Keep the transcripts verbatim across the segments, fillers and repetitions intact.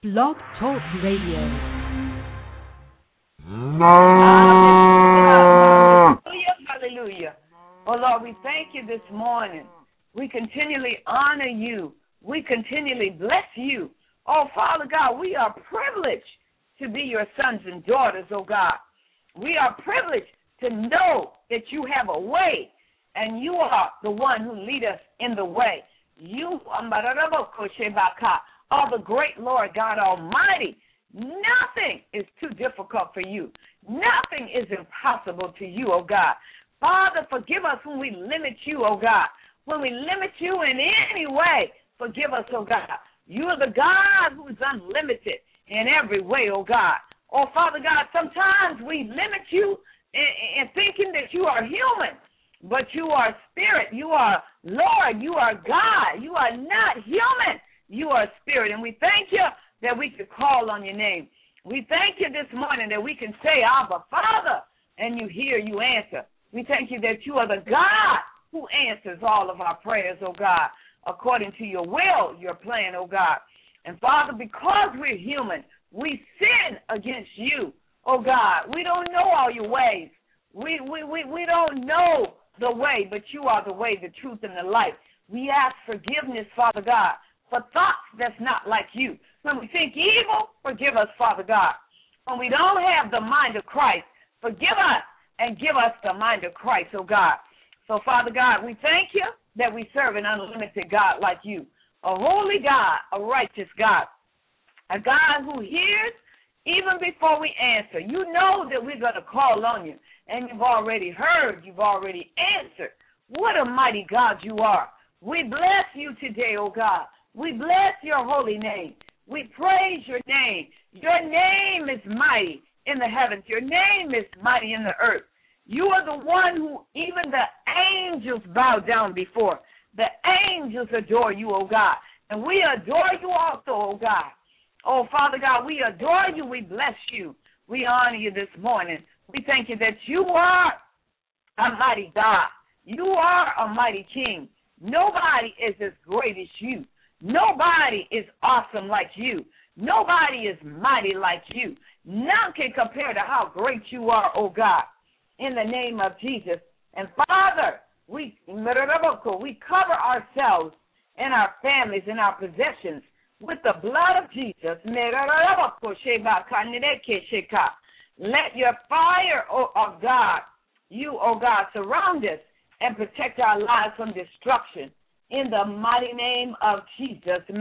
Blog Talk Radio. Hallelujah, hallelujah. Oh, Lord, we thank you this morning. We continually honor you. We continually bless you. Oh, Father God, we are privileged to be your sons and daughters, oh God. We are privileged to know that you have a way, and you are the one who lead us in the way. You are the great Lord God Almighty. Nothing is too difficult for you. Nothing is impossible to you, oh God. Father, forgive us when we limit you, oh God. When we limit you in any way, forgive us, oh God. You are the God who is unlimited in every way, oh God. Oh, Father God, sometimes we limit you in, in thinking that you are human, but you are spirit. You are Lord. You are God. You are not human. You are spirit. And we thank you that we could call on your name. We thank you this morning that we can say, Abba, Father, and you hear, you answer. We thank you that you are the God who answers all of our prayers, oh God, according to your will, your plan, oh God. And Father, because we're human, we sin against you, oh God. We don't know all your ways. We, we, we, we don't know the way, but you are the way, the truth, and the light. We ask forgiveness, Father God, for thoughts that's not like you. When we think evil, forgive us, Father God. When we don't have the mind of Christ, forgive us and give us the mind of Christ, oh God. So, Father God, we thank you that we serve an unlimited God like you, a holy God, a righteous God, a God who hears even before we answer. You know that we're going to call on you, and you've already heard, you've already answered. What a mighty God you are. We bless you today, oh God. We bless your holy name. We praise your name. Your name is mighty in the heavens. Your name is mighty in the earth. You are the one who even the angels bow down before. The angels adore you, oh God. And we adore you also, oh God. Oh, Father God, we adore you. We bless you. We honor you this morning. We thank you that you are a mighty God. You are a mighty King. Nobody is as great as you. Nobody is awesome like you. Nobody is mighty like you. None can compare to how great you are, oh God, in the name of Jesus. And Father, we, we cover ourselves and our families and our possessions with the blood of Jesus. Let your fire, oh, of God, you, oh God, surround us and protect our lives from destruction. In the mighty name of Jesus. Let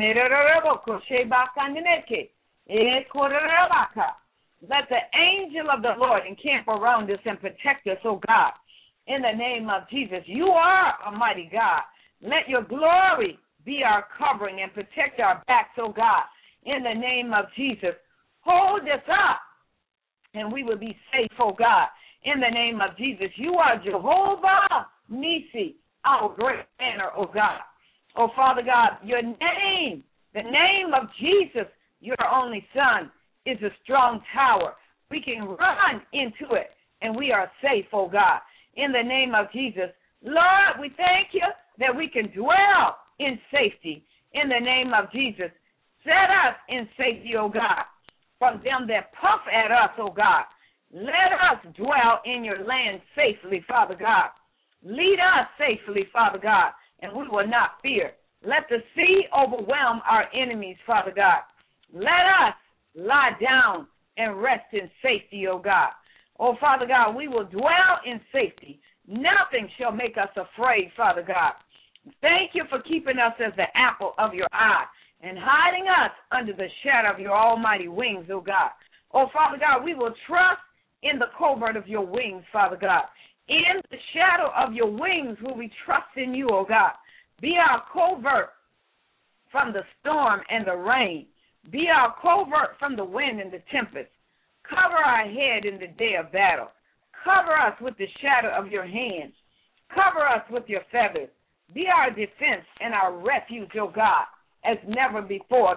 the angel of the Lord encamp around us and protect us, oh God. In the name of Jesus. You are a mighty God. Let your glory be our covering and protect our backs, oh God. In the name of Jesus. Hold us up and we will be safe, oh God. In the name of Jesus. You are Jehovah Nisi, our great banner, oh God. Oh, Father God, your name, the name of Jesus, your only Son, is a strong tower. We can run into it, and we are safe, oh God. In the name of Jesus, Lord, we thank you that we can dwell in safety. In the name of Jesus, set us in safety, oh God, from them that puff at us, oh God. Let us dwell in your land safely, Father God. Lead us safely, Father God, and we will not fear. Let the sea overwhelm our enemies, Father God. Let us lie down and rest in safety, oh God. Oh, Father God, we will dwell in safety. Nothing shall make us afraid, Father God. Thank you for keeping us as the apple of your eye and hiding us under the shadow of your almighty wings, oh God. Oh, Father God, we will trust in the covert of your wings, Father God. In the shadow of your wings will we trust in you, oh God. Be our covert from the storm and the rain. Be our covert from the wind and the tempest. Cover our head in the day of battle. Cover us with the shadow of your hands. Cover us with your feathers. Be our defense and our refuge, O God, as never before.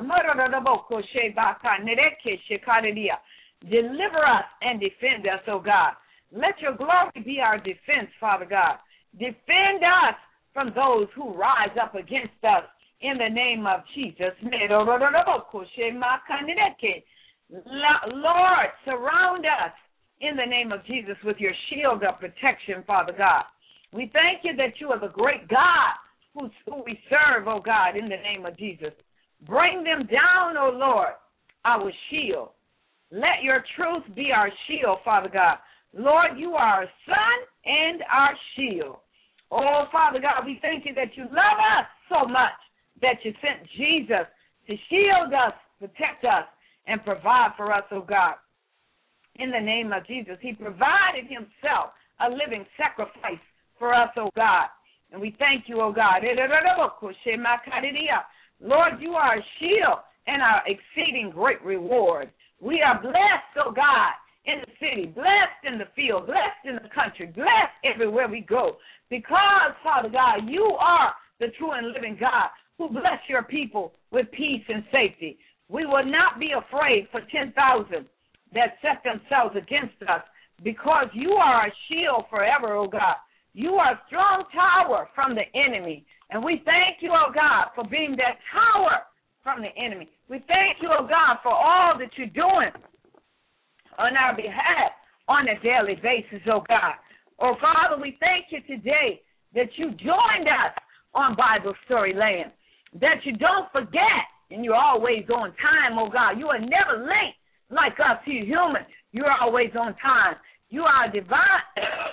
Deliver us and defend us, O God. Let your glory be our defense, Father God. Defend us from those who rise up against us in the name of Jesus. Lord, surround us in the name of Jesus with your shield of protection, Father God. We thank you that you are the great God who, who we serve, oh God, in the name of Jesus. Bring them down, oh Lord, our shield. Let your truth be our shield, Father God. Lord, you are our sun and our shield. Oh, Father God, we thank you that you love us so much that you sent Jesus to shield us, protect us, and provide for us, oh God. In the name of Jesus, he provided himself a living sacrifice for us, oh God. And we thank you, oh God. Lord, you are a shield and our exceeding great reward. We are blessed, oh God, in the city, blessed in the field, blessed in the country, blessed everywhere we go. Because, Father God, you are the true and living God who bless your people with peace and safety. We will not be afraid for ten thousand that set themselves against us, because you are a shield forever, oh God. You are a strong tower from the enemy. And we thank you, oh God, for being that tower from the enemy. We thank you, oh God, for all that you're doing on our behalf on a daily basis, oh God. Oh, Father, we thank you today that you joined us on Bible Story Land, that you don't forget, and you're always on time, oh God. You are never late like us, you human. You're always on time. You are divine,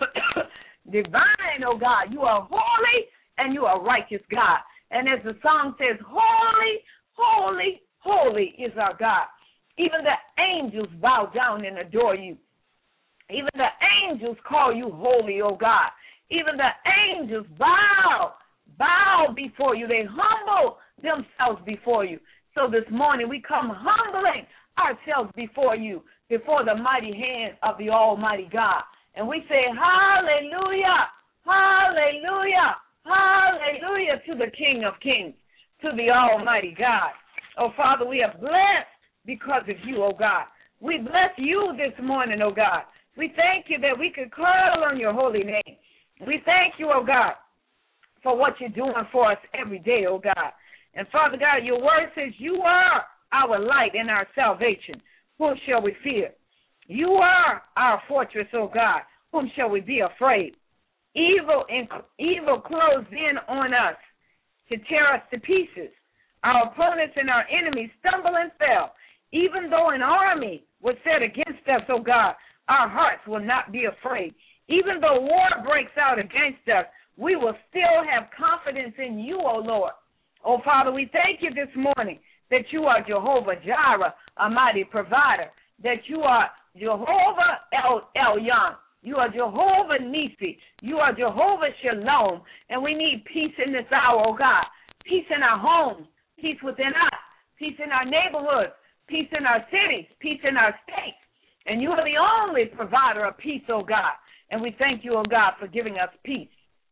divine, oh God. You are holy and you are righteous, God. And as the song says, holy, holy, holy is our God. Even the angels bow down and adore you. Even the angels call you holy, oh God. Even the angels bow, bow before you. They humble themselves before you. So this morning we come humbling ourselves before you, before the mighty hand of the Almighty God. And we say, hallelujah, hallelujah, hallelujah to the King of Kings, to the Almighty God. Oh, Father, we are blessed because of you, oh God. We bless you this morning, oh God. We thank you that we could call on your holy name. We thank you, oh God, for what you're doing for us every day, oh God. And Father God, your word says you are our light and our salvation. Whom shall we fear? You are our fortress, oh God. Whom shall we be afraid? Evil and evil closed in on us to tear us to pieces. Our opponents and our enemies stumble and fell. Even though an army was set against us, oh God, our hearts will not be afraid. Even though war breaks out against us, we will still have confidence in you, oh Lord. Oh, Father, we thank you this morning that you are Jehovah Jireh, a mighty provider, that you are Jehovah El Elyon, you are Jehovah Nisi, you are Jehovah Shalom, and we need peace in this hour, oh God. Peace in our homes, peace within us, peace in our neighborhoods, peace in our cities, peace in our states. And you are the only provider of peace, oh God. And we thank you, oh God, for giving us peace.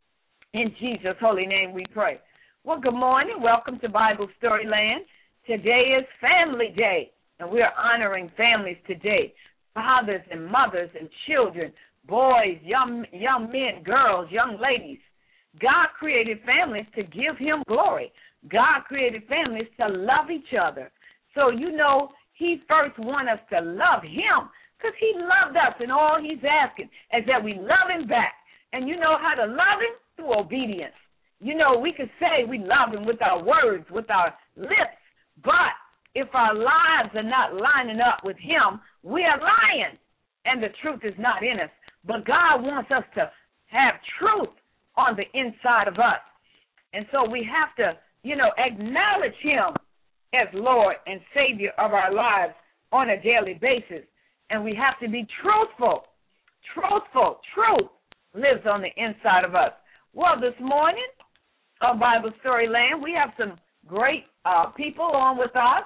In Jesus' holy name we pray. Well, good morning. Welcome to Bible Story Land. Today is Family Day, and we are honoring families today, fathers and mothers and children, boys, young, young men, girls, young ladies. God created families to give him glory. God created families to love each other. So, you know, he first wants us to love him because he loved us, and all he's asking is that we love him back. And you know how to love him? Through obedience. You know, we can say we love him with our words, with our lips, but if our lives are not lining up with him, we are lying, and the truth is not in us. But God wants us to have truth on the inside of us. And so we have to, you know, acknowledge him as Lord and Savior of our lives on a daily basis. And we have to be truthful. Truthful. Truth lives on the inside of us. Well, this morning on Bible Story Land, we have some great uh, people on with us.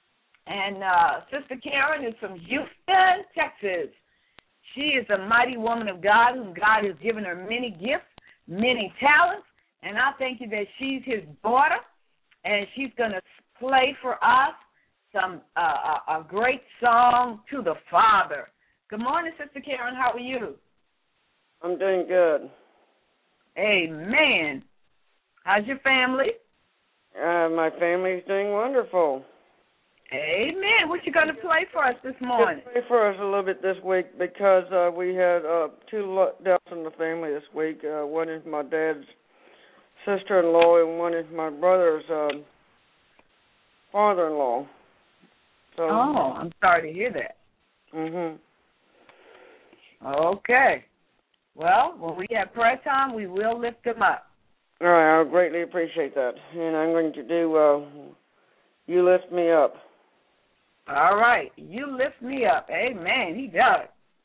And uh, Sister Karen is from Houston, Texas. She is a mighty woman of God, whom God has given her many gifts, many talents. And I thank you that she's his daughter, and she's going to play for us some uh, a, a great song to the Father. Good morning, Sister Karen. How are you? I'm doing good. Amen. How's your family? Uh, my family's doing wonderful. Amen. What you going to play for us this morning? Pray for us a little bit this week because uh, we had uh, two lo- deaths in the family this week. Uh, one is my dad's sister-in-law, and one is my brother's um, father-in-law. So, oh, I'm sorry to hear that. Mhm. Okay. Well, when we have prayer time, we will lift them up. All right, I greatly appreciate that. And I'm going to do uh, You Lift Me Up. All right. You lift me up. Amen. He does.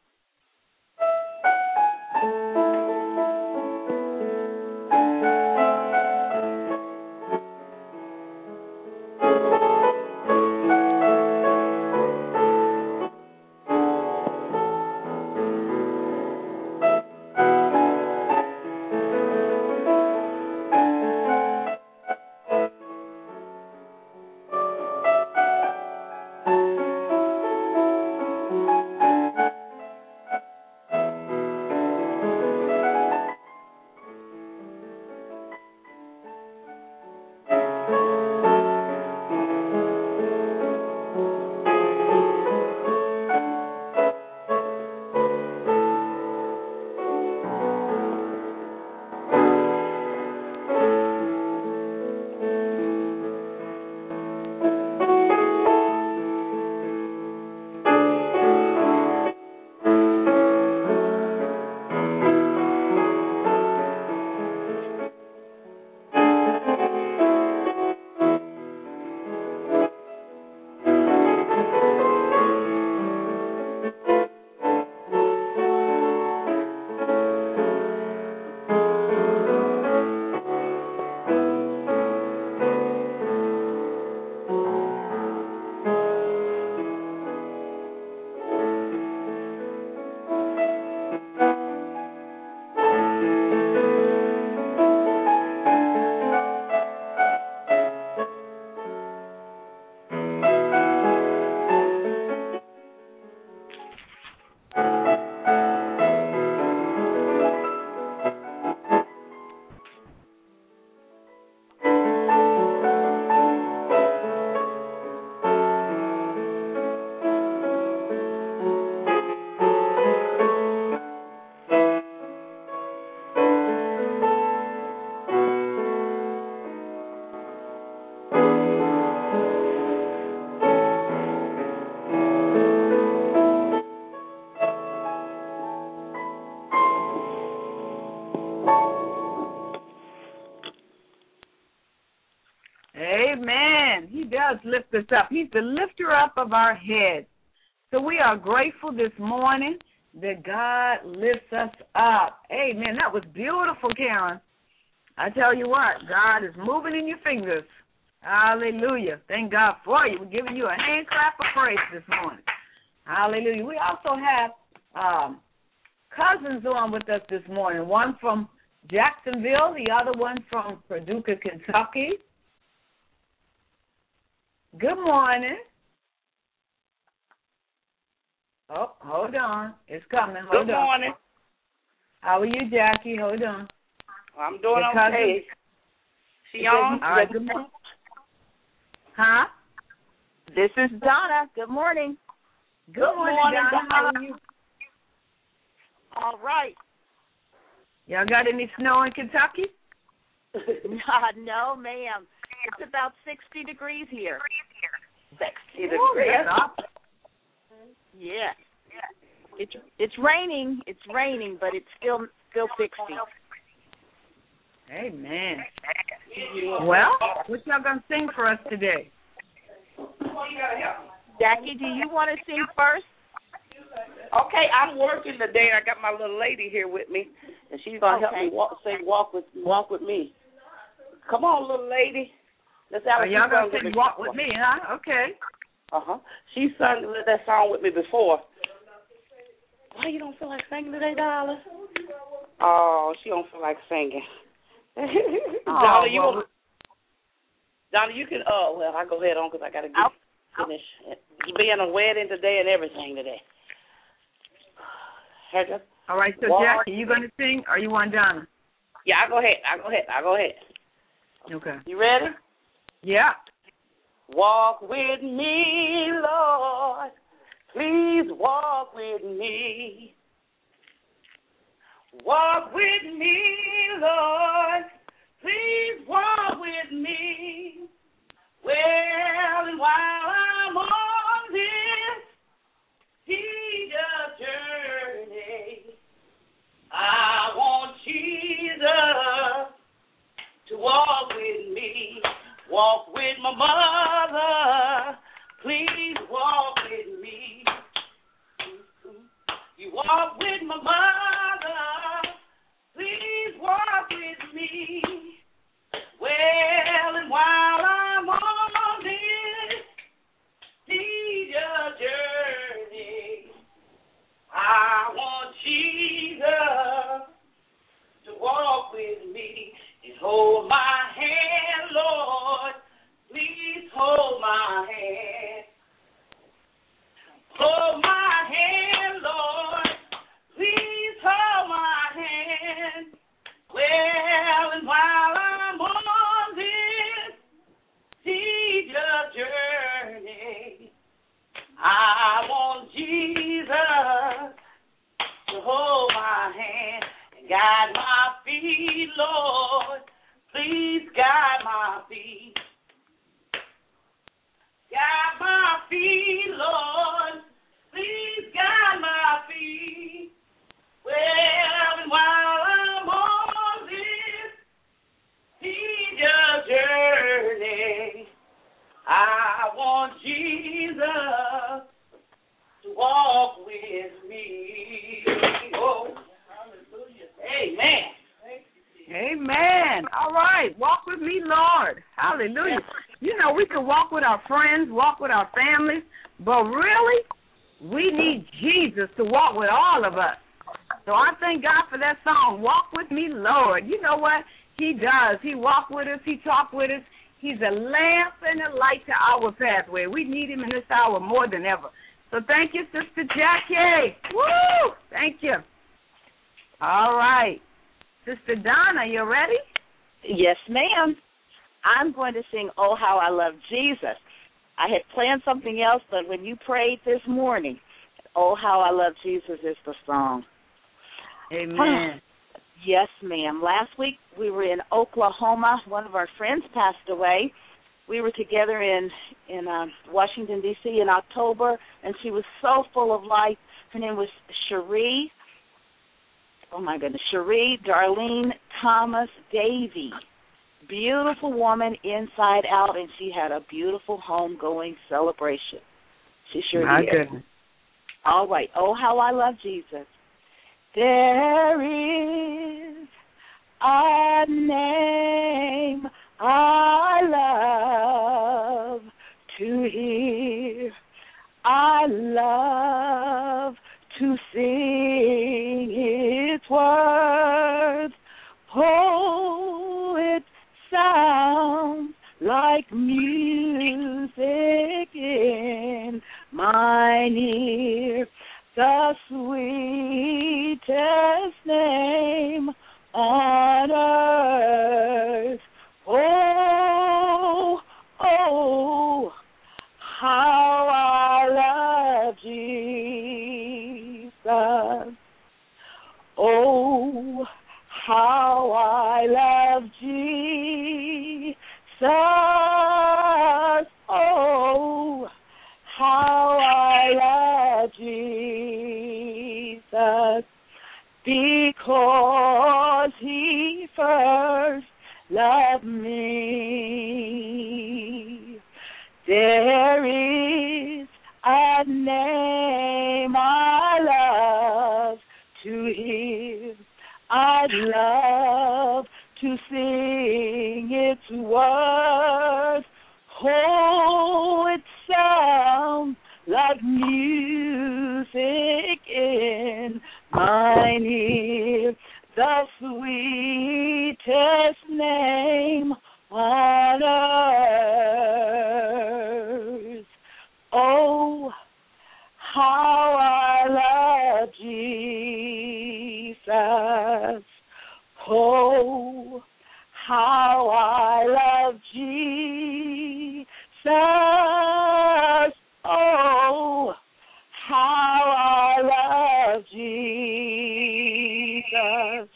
Amen. He does lift us up. He's the lifter up of our heads. So we are grateful this morning that God lifts us up. Amen. That was beautiful, Karen. I tell you what, God is moving in your fingers. Hallelujah. Thank God for you. We're giving you a hand clap of praise this morning. Hallelujah. We also have um, cousins on with us this morning, one from Jacksonville, the other one from Paducah, Kentucky. Good morning. Oh, hold on. It's coming. Hold Good on. morning. How are you, Jackie? Hold on. I'm doing Your cousin? okay. She on? All right, good morning. Huh? This is Donna. Good morning. Good, good morning, morning, Donna. How are you? All right. Y'all got any snow in Kentucky? No, ma'am. It's about sixty degrees here. sixty Ooh, degrees. that's awesome. Yeah. It's it's raining. It's raining, but it's still still sixty. Amen. Well, what y'all gonna sing for us today? Jackie, do you want to sing first? Okay, I'm working today. I got my little lady here with me, and she's gonna help Okay. me walk. Sing, walk with, walk with me. Come on, little lady. Let's have Are a y'all gonna sing sing "Walk with Me"? Huh? Okay. Uh huh. She sung that song with me before. Why you don't feel like singing today, darling? Oh, she don't feel like singing. Oh, Donna, you well, want? Donna, you can. Oh, well, I go ahead on because I gotta get I'll, finish. Being a wedding today and everything today. Heather? all right. So, Walk. Jackie, you gonna sing, or you want Donna? Yeah, I go ahead. I go ahead. I go ahead. Okay. You ready? Yeah. Walk with me, Lord. Please walk with me. Walk with me, Lord. Please walk with me. Well, and while I'm on this Jesus journey, I want Jesus to walk with me. Walk with my mother. Please walk with me. You walk with my mother. Please walk with me. Well, and while I'm on this Jesus journey, I want Jesus to walk with me and hold my hand, Lord. Please hold my hand. Hold my hand, Lord. Please hold my hand. Well, and while I'm on this Jesus journey, I want Jesus to hold my hand and guide my feet, Lord. Please guide my feet. Guide my feet, Lord. Please guide my feet. Well, and while I'm on this Jesus journey, I want Jesus to walk with me. Oh, hallelujah. Amen. Amen. All right. Walk with me, Lord. Hallelujah. You know, we can walk with our friends, walk with our families, but really, we need Jesus to walk with all of us. So I thank God for that song, Walk With Me, Lord. You know what? He does. He walks with us. He talks with us. He's a lamp and a light to our pathway. We need him in this hour more than ever. So thank you, Sister Jackie. Woo! Thank you. All right. Sister Donna, you ready? Yes, ma'am. I'm going to sing Oh How I Love Jesus. I had planned something else, but when you prayed this morning, Oh How I Love Jesus is the song. Amen. Yes, ma'am. Last week we were in Oklahoma. One of our friends passed away. We were together in, in uh, Washington, D C in October, and she was so full of life. Her name was Cherie. Oh, my goodness. Cherie Darlene Thomas Davy. Beautiful woman inside out, and she had a beautiful homegoing celebration. She sure my did. Goodness. All right. Oh, how I love Jesus. There is a name I love to hear. I love to sing its words. Oh, it sounds like music in mine ear. The sweetest name on earth. Oh, oh, how I love Jesus. Oh, how I love Jesus. Oh, how I love Jesus, because he first loved me. There is a name I love to hear. I love to sing its words. Oh, it sounds like music in mine ear. The sweetest name on earth. Oh, how I love Jesus. Oh, how I love Jesus. Oh, how I love Jesus.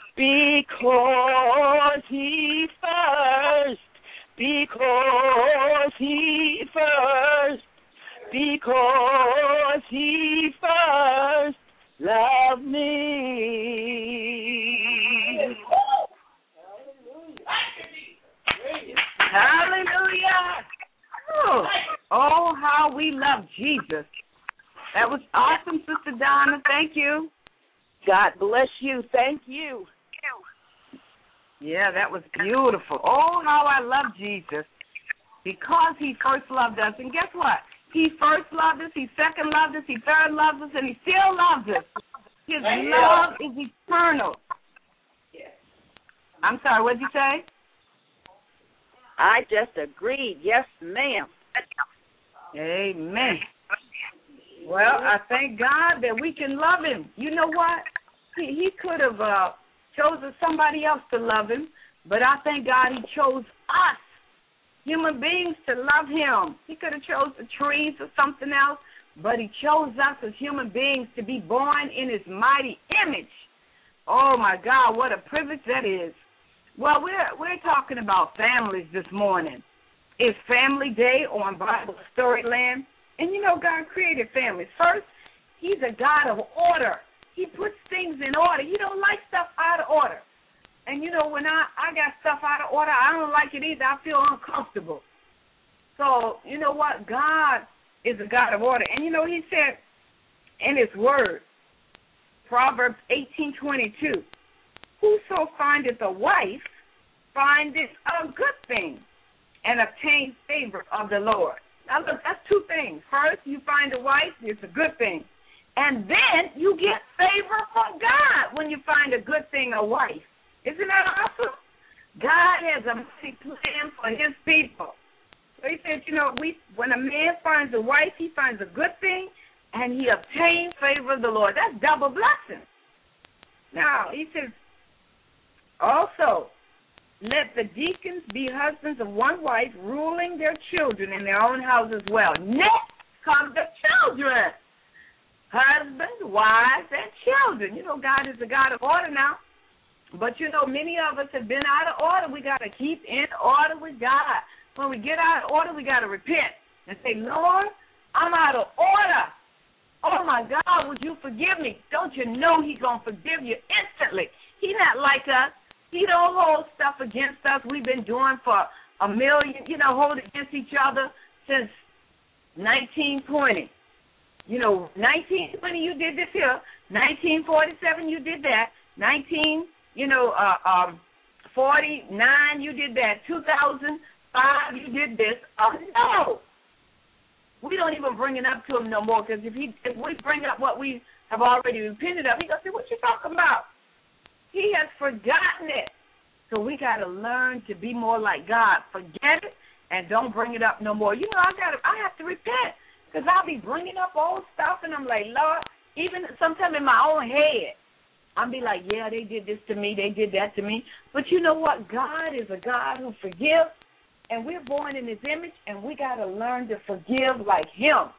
Because he first, because he first, because he first loved me. Hallelujah. Oh, oh, how we love Jesus. That was awesome, Sister Donna. Thank you. God bless you. Thank you. Yeah, that was beautiful. Oh, how I love Jesus. Because he first loved us. And guess what? He first loved us, he second loved us, he third loved us, and he still loves us. His love is eternal. I'm sorry, what did you say? I just agreed. Yes, ma'am. Amen. Well, I thank God that we can love him. You know what? He, he could have uh, chosen somebody else to love him, but I thank God he chose us, human beings, to love him. He could have chose the trees or something else, but he chose us as human beings to be born in his mighty image. Oh, my God, what a privilege that is. Well, we're we're talking about families this morning. It's Family Day on Bible Storyland. And, you know, God created families. First, he's a God of order. He puts things in order. He don't like stuff out of order. And, you know, when I, I got stuff out of order, I don't like it either. I feel uncomfortable. So, you know what? God is a God of order. And, you know, he said in his word, Proverbs eighteen twenty-two, whoso findeth a wife findeth a good thing and obtains favor of the Lord. Now, look, that's two things. First, you find a wife, it's a good thing. And then you get favor from God when you find a good thing, a wife. Isn't that awesome? God has a mighty plan for his people. So he said, you know, we when a man finds a wife, he finds a good thing, and he obtains favor of the Lord. That's double blessing. Now, he says, also, let the deacons be husbands of one wife, ruling their children in their own house as well. Next come the children. Husbands, wives, and children. You know, God is a God of order now. But, you know, many of us have been out of order. We got to keep in order with God. When we get out of order, we got to repent and say, Lord, I'm out of order. Oh, my God, would you forgive me? Don't you know he's going to forgive you instantly? He's not like us. He don't hold stuff against us. We've been doing for a million, you know, hold against each other since nineteen twenty. You know, nineteen twenty, you did this here. nineteen forty-seven, you did that. nineteen, you know, uh, um, forty-nine, you did that. two thousand five, you did this. Oh, no. We don't even bring it up to him no more, because if he if we bring up what we have already repented of, he going to say, what you talking about? He has forgotten it. So we got to learn to be more like God. Forget it and don't bring it up no more. You know, I got I have to repent, because I'll be bringing up old stuff, and I'm like, Lord, even sometimes in my own head, I'll be like, yeah, they did this to me, they did that to me. But you know what? God is a God who forgives, and we're born in his image, and we got to learn to forgive like him.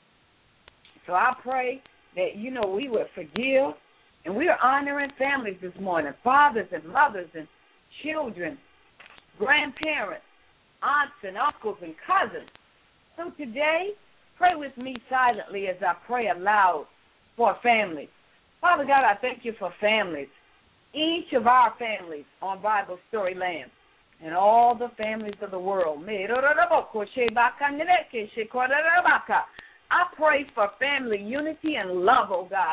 So I pray that, you know, we would forgive. And we are honoring families this morning, fathers and mothers and children, grandparents, aunts and uncles and cousins. So today, pray with me silently as I pray aloud for families. Father God, I thank you for families, each of our families on Bible Storyland, and all the families of the world. I pray for family unity and love, oh God.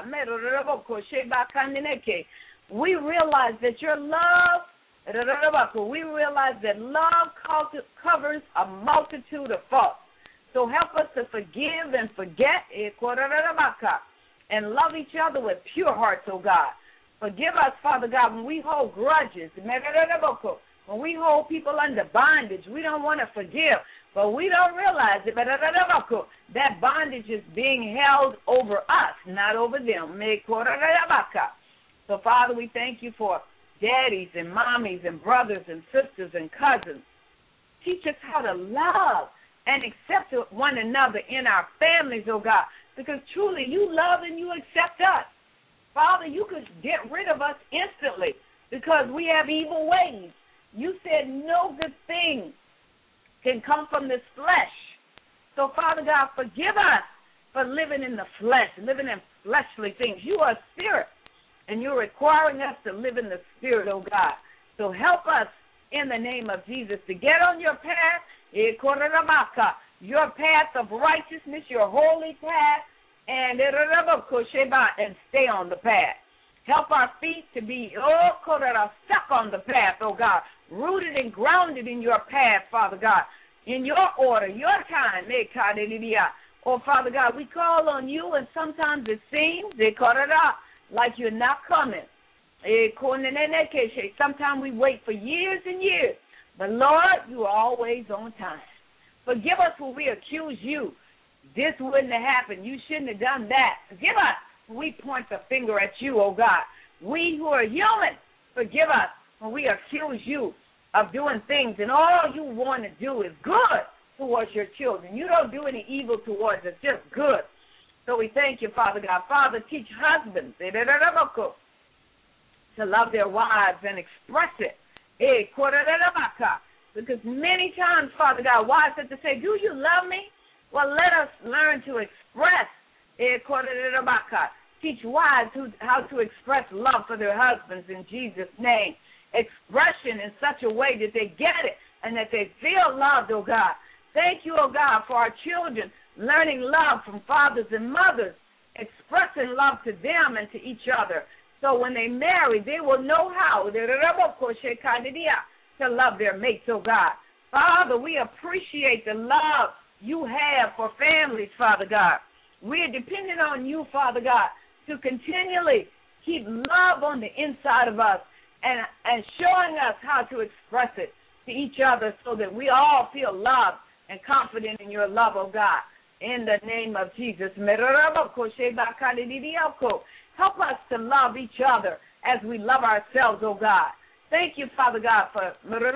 We realize that your love, we realize that love covers a multitude of faults. So help us to forgive and forget and love each other with pure hearts, oh God. Forgive us, Father God, when we hold grudges, when we hold people under bondage. We don't want to forgive. But we don't realize it. That bondage is being held over us, not over them. So, Father, we thank you for daddies and mommies and brothers and sisters and cousins. Teach us how to love and accept one another in our families, oh God, because truly you love and you accept us. Father, you could get rid of us instantly because we have evil ways. You said no good thing can come from this flesh. So, Father God, forgive us for living in the flesh, living in fleshly things. You are spirit, and you're requiring us to live in the spirit, oh God. So help us in the name of Jesus to get on your path, your path of righteousness, your holy path, and and stay on the path. Help our feet to be oh, stuck on the path, oh God, rooted and grounded in your path, Father God, in your order, your time. Oh, Father God, we call on you, and sometimes it seems like you're not coming. Sometimes we wait for years and years, but Lord, you are always on time. Forgive us when we accuse you. This wouldn't have happened. You shouldn't have done that. Forgive us when we point the finger at you, oh God. We who are human, forgive us when we accuse you of doing things, and all you want to do is good towards your children. You don't do any evil towards us, just good. So we thank you, Father God. Father, teach husbands to love their wives and express it. Because many times, Father God, wives have to say, do you love me? Well, let us learn to express. Teach wives who, how to express love for their husbands in Jesus' name. Expression in such a way that they get it and that they feel loved, oh God. Thank you, oh God, for our children learning love from fathers and mothers, expressing love to them and to each other. So when they marry, they will know how to love their mates, oh God. Father, we appreciate the love you have for families, Father God. We are dependent on you, Father God, to continually keep love on the inside of us and, and showing us how to express it to each other so that we all feel loved and confident in your love, oh God. In the name of Jesus. Help us to love each other as we love ourselves, oh God. Thank you, Father God, for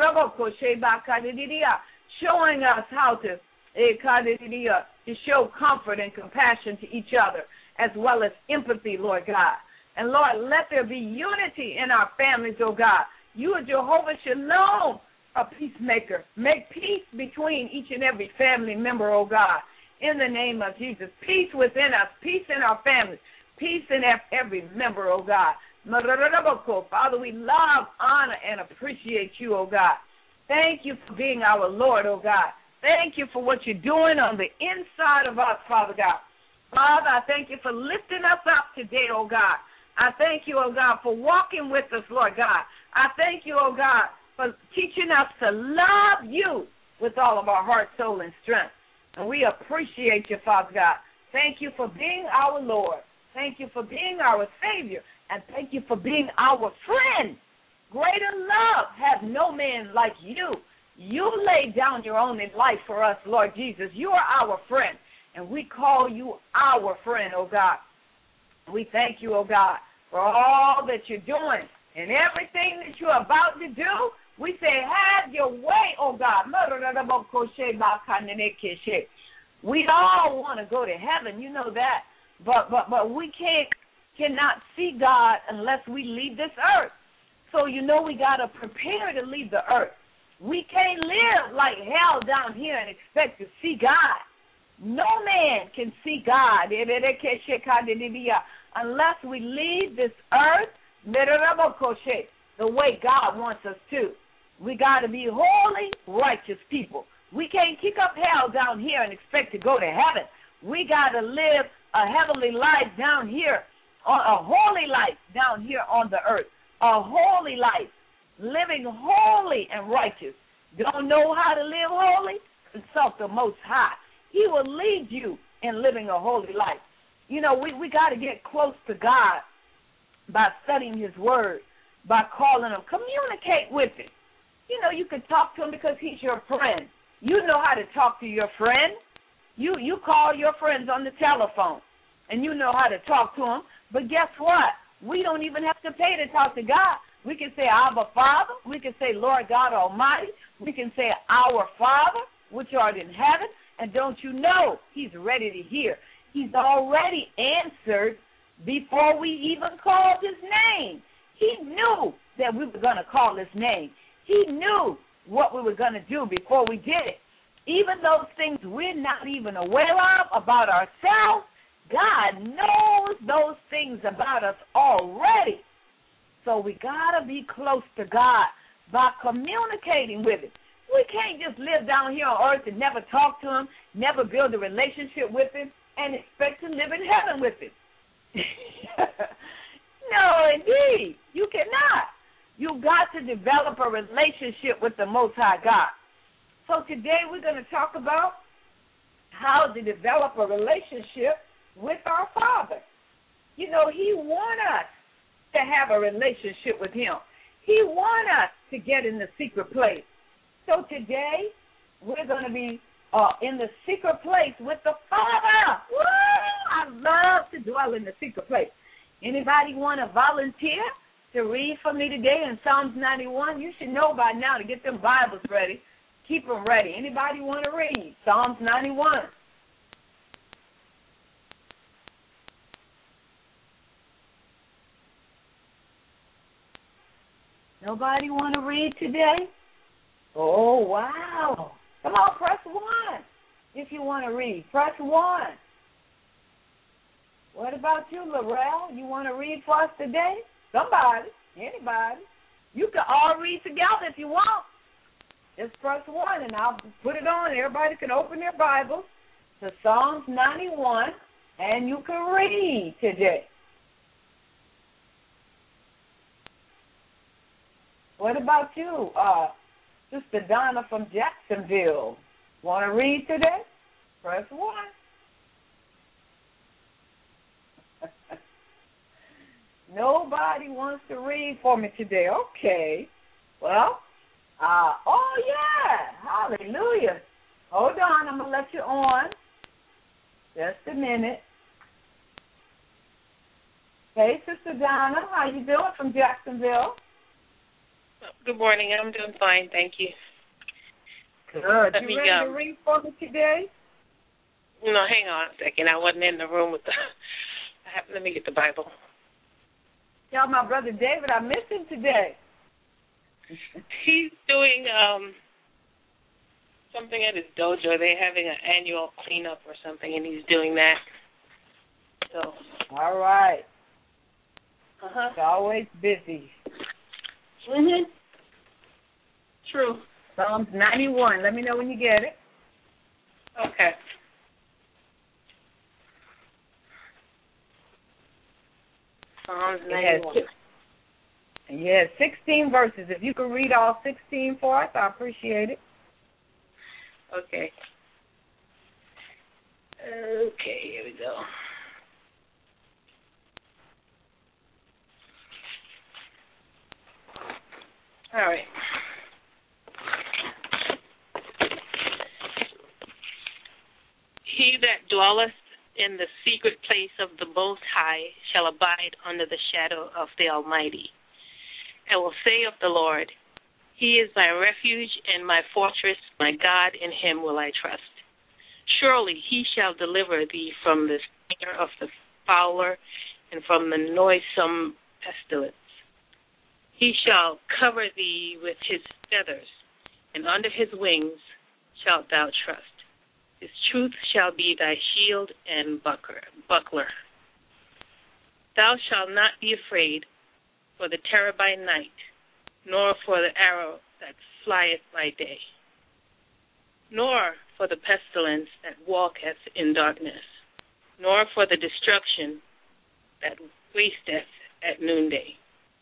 showing us how to, to show comfort and compassion to each other, as well as empathy, Lord God. And, Lord, let there be unity in our families, oh God. You are Jehovah Shalom, a peacemaker. Make peace between each and every family member, oh God, in the name of Jesus. Peace within us, peace in our families, peace in every member, oh God. Father, we love, honor, and appreciate you, oh God. Thank you for being our Lord, oh God. Thank you for what you're doing on the inside of us, Father God. Father, I thank you for lifting us up today, oh God. I thank you, oh God, for walking with us, Lord God. I thank you, oh God, for teaching us to love you with all of our heart, soul, and strength. And we appreciate you, Father God. Thank you for being our Lord. Thank you for being our Savior. And thank you for being our friend. Greater love has no man like you. You laid down your only life for us, Lord Jesus. You are our friend, and we call you our friend, oh God. We thank you, oh God, for all that you're doing and everything that you're about to do. We say, have your way, oh God. We all want to go to heaven, you know that, but but but we can't cannot see God unless we leave this earth. So you know we got to prepare to leave the earth. We can't live like hell down here and expect to see God. No man can see God unless we leave this earth the way God wants us to. We got to be holy, righteous people. We can't kick up hell down here and expect to go to heaven. We got to live a heavenly life down here, a holy life down here on the earth, a holy life, living holy and righteous. Don't know how to live holy? Consult the Most High. He will lead you in living a holy life. You know, we, we got to get close to God by studying his word, by calling him. Communicate with him. You know, you can talk to him because he's your friend. You know how to talk to your friend. You, you call your friends on the telephone, and you know how to talk to them. But guess what? We don't even have to pay to talk to God. We can say Abba Father. We can say Lord God Almighty. We can say Our Father, which art in heaven. And don't you know, he's ready to hear. He's already answered before we even called his name. He knew that we were going to call his name. He knew what we were going to do before we did it. Even those things we're not even aware of about ourselves, God knows those things about us already. So we got to be close to God by communicating with him. We can't just live down here on earth and never talk to him, never build a relationship with him, and expect to live in heaven with him. No, indeed. You cannot. You've got to develop a relationship with the Most High God. So today we're going to talk about how to develop a relationship with our Father. You know, he wants us to have a relationship with him. He wants us to get in the secret place. So today, we're going to be uh, in the secret place with the Father. Woo! I love to dwell in the secret place. Anybody want to volunteer to read for me today in Psalms ninety-one? You should know by now to get them Bibles ready. Keep them ready. Anybody want to read Psalms ninety-one? Nobody want to read today? Oh, wow. Come on, press one if you want to read. Press one. What about you, Laurel? You want to read for us today? Somebody, anybody. You can all read together if you want. Just press one, and I'll put it on. Everybody can open their Bibles to Psalms ninety-one, and you can read today. What about you, uh, Sister Donna from Jacksonville? Want to read today? Press one. Nobody wants to read for me today. Okay. Well, uh, oh, yeah. Hallelujah. Hold on. I'm going to let you on. Just a minute. Hey, Sister Donna. How you doing from Jacksonville? Good morning. I'm doing fine, thank you. Good. Let you me, ready um, to read for me today? No, hang on a second. I wasn't in the room with the. I have, let me get the Bible. Tell my brother David I miss him today. He's doing um something at his dojo. They're having an annual cleanup or something, and he's doing that. So. All right. Uh huh. He's always busy. Mhm. True. Psalms ninety-one. Let me know when you get it. Okay. Psalms ninety-one. Yeah, sixteen verses. If you could read all sixteen for us, I appreciate it. Okay. Okay, here we go. All right. He that dwelleth in the secret place of the Most High shall abide under the shadow of the Almighty. I will say of the Lord, He is my refuge and my fortress, my God, in Him will I trust. Surely He shall deliver thee from the snare of the fowler and from the noisome pestilence. He shall cover thee with his feathers, and under his wings shalt thou trust. His truth shall be thy shield and buckler. Thou shalt not be afraid for the terror by night, nor for the arrow that flieth by day, nor for the pestilence that walketh in darkness, nor for the destruction that wasteth at noonday.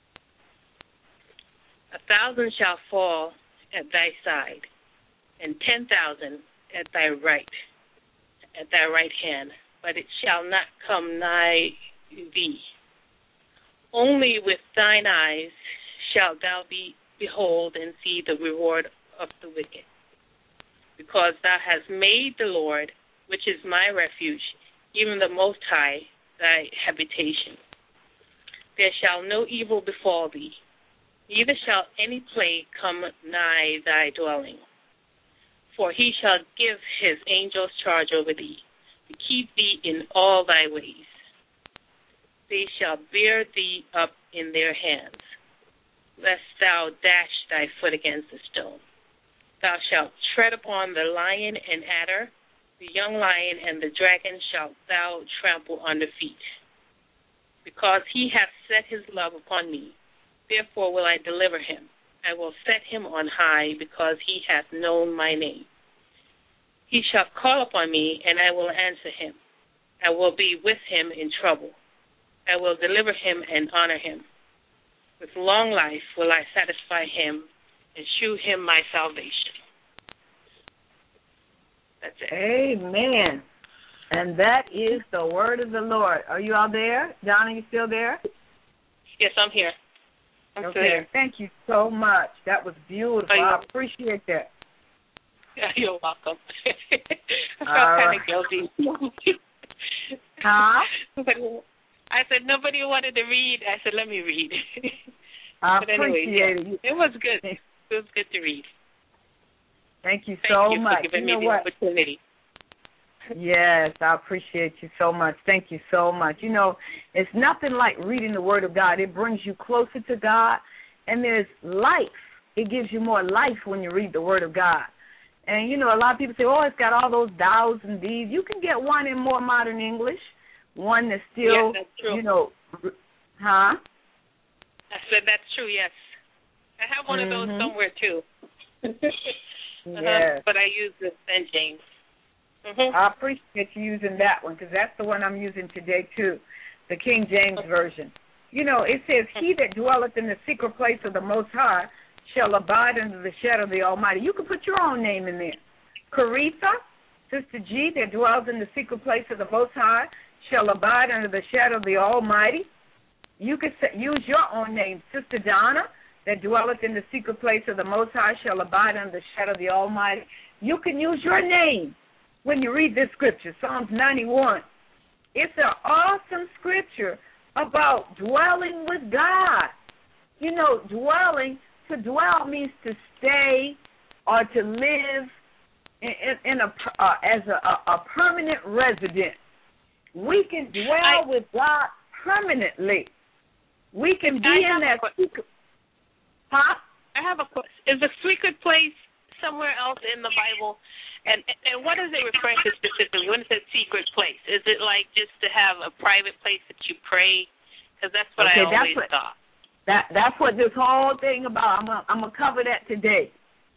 A thousand shall fall at thy side, and ten thousand at thy right, at thy right hand, but it shall not come nigh thee. Only with thine eyes shalt thou be behold and see the reward of the wicked. Because thou hast made the Lord, which is my refuge, even the Most High, thy habitation. There shall no evil befall thee, neither shall any plague come nigh thy dwelling. For he shall give his angels charge over thee, to keep thee in all thy ways. They shall bear thee up in their hands, lest thou dash thy foot against a stone. Thou shalt tread upon the lion and adder, the young lion and the dragon shalt thou trample under feet. Because he hath set his love upon me, therefore will I deliver him. I will set him on high, because he hath known my name. He shall call upon me, and I will answer him. I will be with him in trouble. I will deliver him and honor him. With long life will I satisfy him and shew him my salvation. That's it. Amen. And that is the word of the Lord. Are you all there? Donna, you still there? Yes, I'm here. I'm okay. still here. Thank you so much. That was beautiful. I appreciate that. Yeah, you're welcome. I felt all kind right. of guilty. Huh? I said nobody wanted to read. I said, let me read. I but anyways, appreciate yeah, it. It was good. It was good to read. Thank you Thank so you much. for giving you know me the what? opportunity. Yes, I appreciate you so much. Thank you so much. You know, it's nothing like reading the Word of God. It brings you closer to God, and there's life. It gives you more life when you read the Word of God. And, you know, a lot of people say, oh, it's got all those thous and these. You can get one in more modern English, one that's still, yes, that's true. you know, huh? I said that's true, yes. I have one mm-hmm. of those somewhere, too. uh-huh. Yes. But I use the Saint James. Mm-hmm. I appreciate you using that one, because that's the one I'm using today, too, the King James Version. You know, it says, he that dwelleth in the secret place of the Most High shall abide under the shadow of the Almighty. You can put your own name in there. Caritha, Sister G, that dwells in the secret place of the Most High, shall abide under the shadow of the Almighty. You can use your own name. Sister Donna, that dwelleth in the secret place of the Most High, shall abide under the shadow of the Almighty. You can use your name when you read this scripture, Psalms ninety-one. It's an awesome scripture about dwelling with God. You know, dwelling, to dwell means to stay or to live in, in, in a uh, as a, a, a permanent resident. We can dwell I, with God permanently. We can be I in that secret. Huh? I have a question. Is the secret place somewhere else in the Bible? And and what is it referring to specifically? When it says secret place, is it like just to have a private place that you pray? Because that's what okay, I always that's what, thought. That that's what this whole thing about. I'm gonna, I'm gonna cover that today.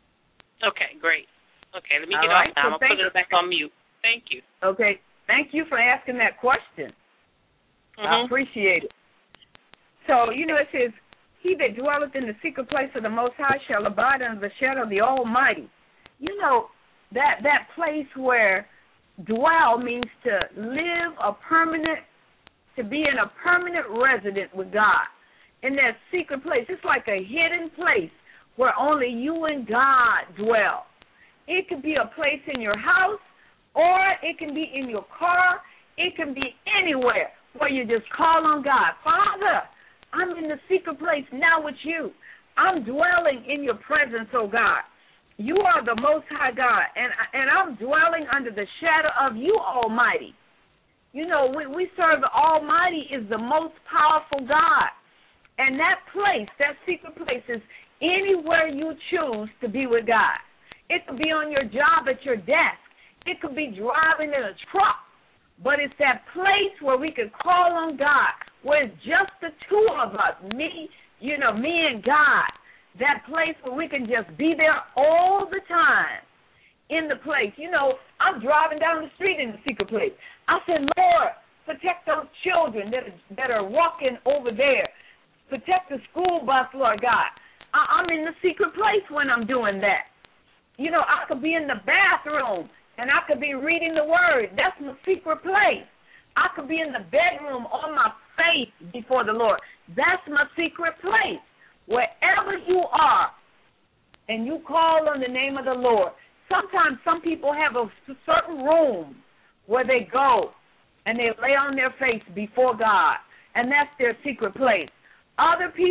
Okay, great. Okay, let me All get right, off now. so I'm gonna put you. it back on mute. Thank you. Okay, thank you for asking that question. Mm-hmm. I appreciate it. So, you know, it says, he that dwelleth in the secret place of the Most High shall abide under the shadow of the Almighty. You know, that that place where dwell means to live a permanent, to be in a permanent resident with God. In that secret place, it's like a hidden place where only you and God dwell. It could be a place in your house, or it can be in your car. It can be anywhere where you just call on God. Father, I'm in the secret place now with you. I'm dwelling in your presence, oh God. You are the Most High God, and and I'm dwelling under the shadow of you, Almighty. You know, we, we serve the Almighty is the most powerful God. And that place, that secret place, is anywhere you choose to be with God. It could be on your job at your desk. It could be driving in a truck. But it's that place where we can call on God, where it's just the two of us, me, you know, me and God. That place where we can just be there all the time in the place. You know, I'm driving down the street in the secret place. I said, Lord, protect those children that are, that are walking over there. Protect the school bus, Lord God. I, I'm in the secret place when I'm doing that. You know, I could be in the bathroom, and I could be reading the Word. That's my secret place. I could be in the bedroom on my face before the Lord. That's my secret place. Wherever you are and you call on the name of the Lord, sometimes some people have a certain room where they go and they lay on their face before God, and that's their secret place. Other people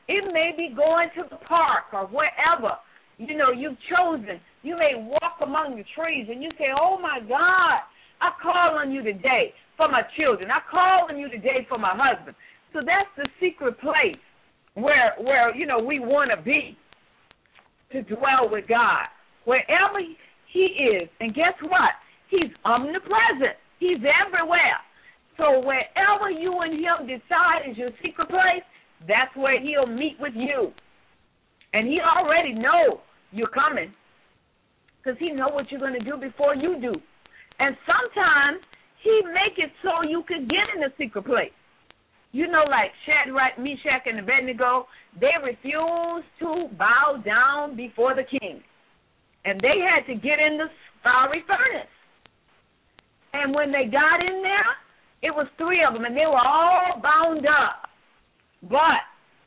It may be going to the park or wherever, you know, you've chosen. You may walk among the trees and you say, oh, my God, I call on you today for my children. I call on you today for my husband. So that's the secret place where, where you know, we want to be, to dwell with God. Wherever he is, and guess what? He's omnipresent. He's everywhere. So wherever you and him decide is your secret place, that's where he'll meet with you. And he already knows you're coming because he knows what you're going to do before you do. And sometimes he make it so you can get in the secret place. You know, like Shadrach, Meshach, and Abednego, they refused to bow down before the king. And they had to get in the fiery furnace. And when they got in there, it was three of them, and they were all bound up. But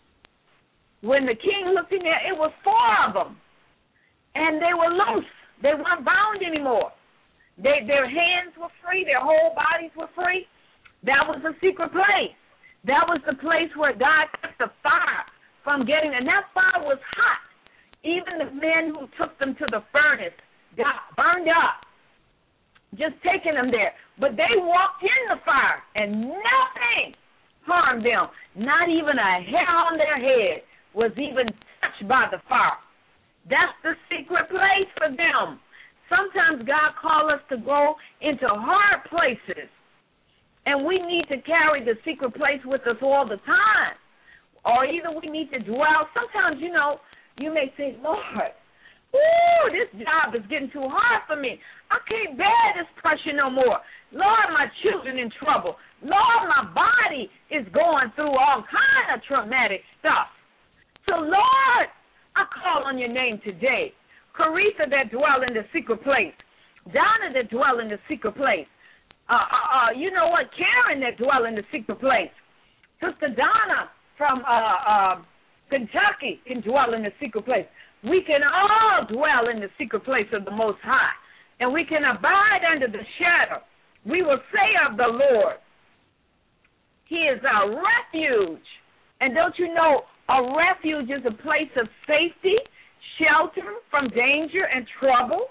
when the king looked in there, it was four of them. And they were loose. They weren't bound anymore. They, their hands were free. Their whole bodies were free. That was the secret place. That was the place where God kept the fire from getting, and that fire was hot. Even the men who took them to the furnace got burned up, just taking them there. But they walked in the fire, and nothing harmed them. Not even a hair on their head was even touched by the fire. That's the secret place for them. Sometimes God calls us to go into hard places, and we need to carry the secret place with us all the time. Or either we need to dwell. Sometimes, you know, you may say, Lord, ooh, this job is getting too hard for me. I can't bear this pressure no more. Lord, my children in trouble. Lord, my body is going through all kind of traumatic stuff. So, Lord, I call on your name today. Caritha that dwell in the secret place. Donna that dwell in the secret place. Uh, uh, uh, you know what? Karen that dwell in the secret place. Sister Donna from uh, uh, Kentucky can dwell in the secret place. We can all dwell in the secret place of the Most High, and we can abide under the shadow. We will say of the Lord, he is our refuge. And don't you know, a refuge is a place of safety, shelter from danger and trouble.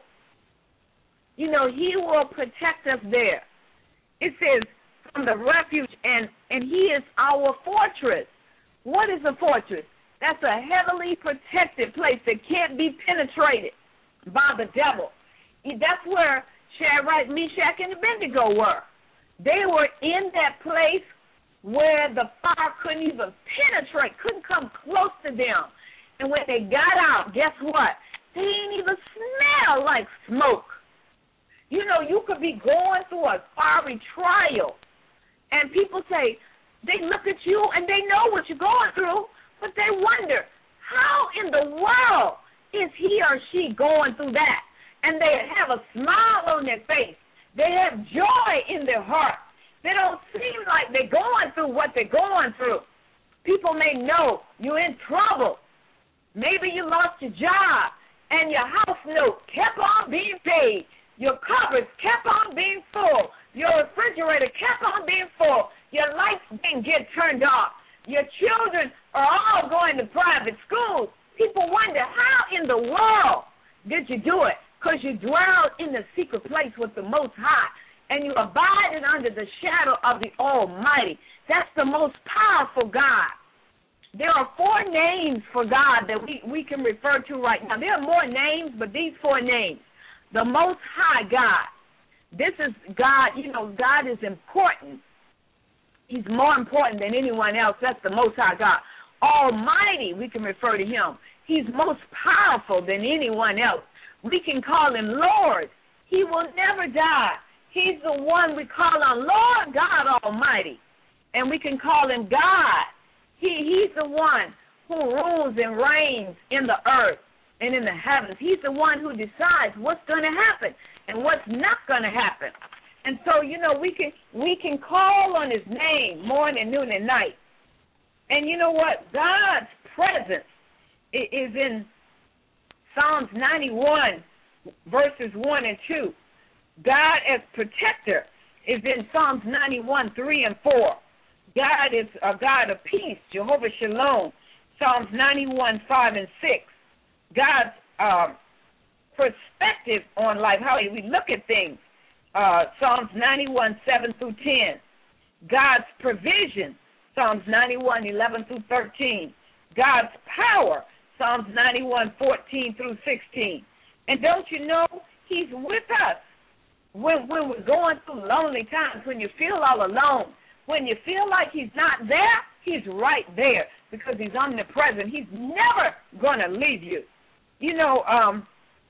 You know, he will protect us there. It says from the refuge, and, and he is our fortress. What is a fortress? That's a heavily protected place that can't be penetrated by the devil. That's where Shadrach, Meshach, and Abednego were. They were in that place where the fire couldn't even penetrate, couldn't come close to them. And when they got out, guess what? They didn't even smell like smoke. You know, you could be going through a fiery trial, and people say, they look at you and they know what you're going through, but they wonder, how in the world is he or she going through that? And they have a smile on their face. They have joy in their heart. They don't seem like they're going through what they're going through. People may know you're in trouble. Maybe you lost your job and your house note kept on being paid. Your cupboards kept on being full. Your refrigerator kept on being full. Your lights didn't get turned off. Your children are all going to private schools. People wonder, how in the world did you do it? Because you dwelled in the secret place with the Most High, and you abided under the shadow of the Almighty. That's the most powerful God. There are four names for God that we, we can refer to right now. There are more names, but these four names. The Most High God. This is God, you know, God is important. He's more important than anyone else. That's the Most High God. Almighty, we can refer to him. He's most powerful than anyone else. We can call him Lord. He will never die. He's the one we call on, Lord God Almighty. And we can call him God. He, he's the one who rules and reigns in the earth and in the heavens. He's the one who decides what's going to happen and what's not going to happen. And so, you know, we can we can call on his name morning, noon, and night. And you know what? God's presence is in Psalms ninety-one, verses one and two. God as protector is in Psalms ninety-one, three and four. God is a God of peace, Jehovah Shalom. Psalms ninety-one, five and six, God's um, perspective on life, how we look at things. Uh, Psalms ninety-one, seven through ten, God's provision, Psalms ninety-one, eleven through thirteen, God's power, Psalms ninety-one, fourteen through sixteen. And don't you know, he's with us when, when we're going through lonely times, when you feel all alone, when you feel like he's not there, he's right there because he's omnipresent. He's never going to leave you. You know, um,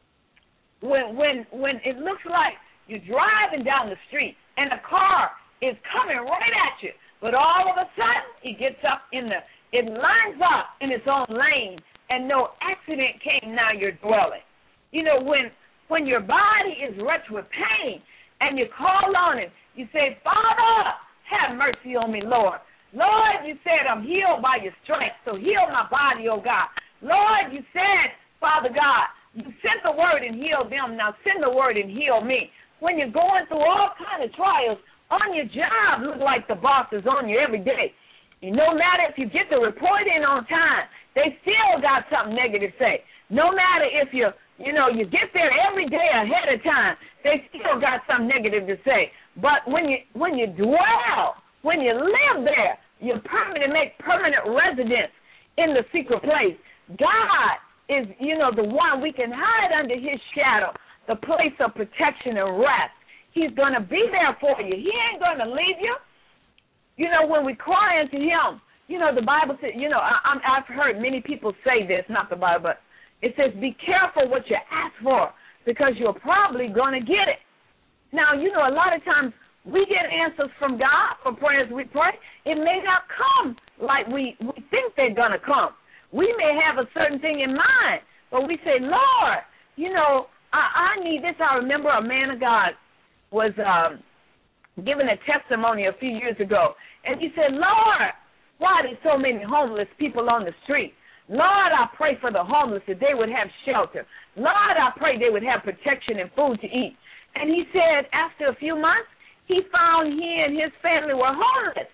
when when when it looks like you're driving down the street and a car is coming right at you, but all of a sudden it gets up in the, it lines up in its own lane and no accident came, now you're dwelling. You know, when when your body is wrenched with pain and you call on him, you say, Father, have mercy on me, Lord. Lord, you said I'm healed by your strength, so heal my body, oh God. Lord, you said, Father God, you sent the word and healed them, now send the word and heal me. When you're going through all kinds of trials, on your job, look like the boss is on you every day. And no matter if you get the report in on time, they still got something negative to say. No matter if you, you know, you get there every day ahead of time, they still got something negative to say. But when you when you dwell, when you live there, you permanent make permanent residence in the secret place. God is, you know, the one we can hide under his shadow, the place of protection and rest. He's going to be there for you. He ain't going to leave you. You know, when we cry unto him, you know, the Bible says, you know, I, I'm, I've heard many people say this, not the Bible, but it says be careful what you ask for because you're probably going to get it. Now, you know, a lot of times we get answers from God for prayers we pray. It may not come like we, we think they're going to come. We may have a certain thing in mind, but we say, Lord, you know, I, I need this. I remember a man of God was um, giving a testimony a few years ago, and he said, Lord, why are there so many homeless people on the street? Lord, I pray for the homeless that they would have shelter. Lord, I pray they would have protection and food to eat. And he said after a few months, he found he and his family were homeless.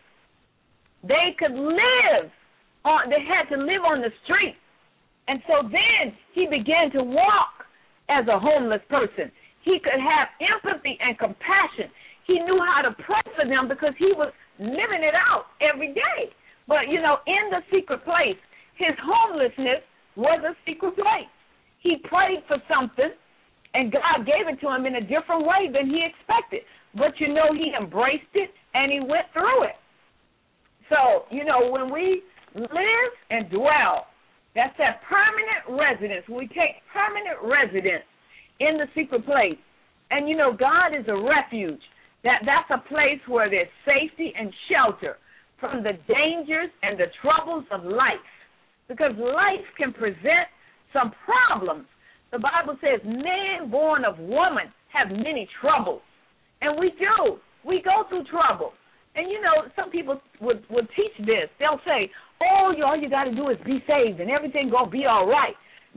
They could live on, they had to live on the street. And so then he began to walk as a homeless person. He could have empathy and compassion. He knew how to pray for them because he was living it out every day. But, you know, in the secret place, his homelessness was a secret place. He prayed for something, and God gave it to him in a different way than he expected. But, you know, he embraced it, and he went through it. So, you know, when we live and dwell, that's that permanent residence. When we take permanent residence in the secret place. And, you know, God is a refuge. That That's a place where there's safety and shelter from the dangers and the troubles of life. Because life can present some problems. The Bible says man born of woman have many troubles. And we do. We go through trouble. And, you know, some people would, would teach this. They'll say, oh, you, all you got to do is be saved and everything going to be all right.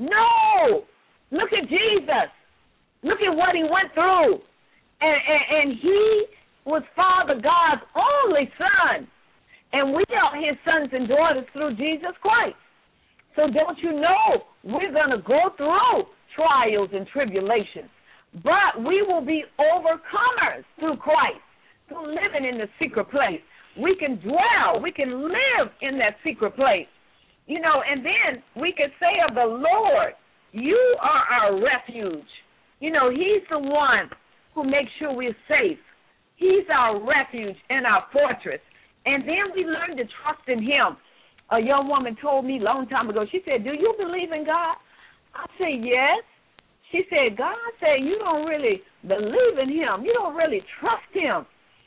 No. Look at Jesus. Look at what he went through. And, and, and he was Father God's only son. And we are his sons and daughters through Jesus Christ. So don't you know, we're going to go through trials and tribulations. But we will be overcomers through Christ, through living in the secret place. We can dwell. We can live in that secret place. You know, and then we can say of the Lord, you are our refuge. You know, he's the one who makes sure we're safe. He's our refuge and our fortress. And then we learn to trust in him. A young woman told me a long time ago, she said, do you believe in God? I said, yes. She said, God said you don't really believe in him. You don't really trust him.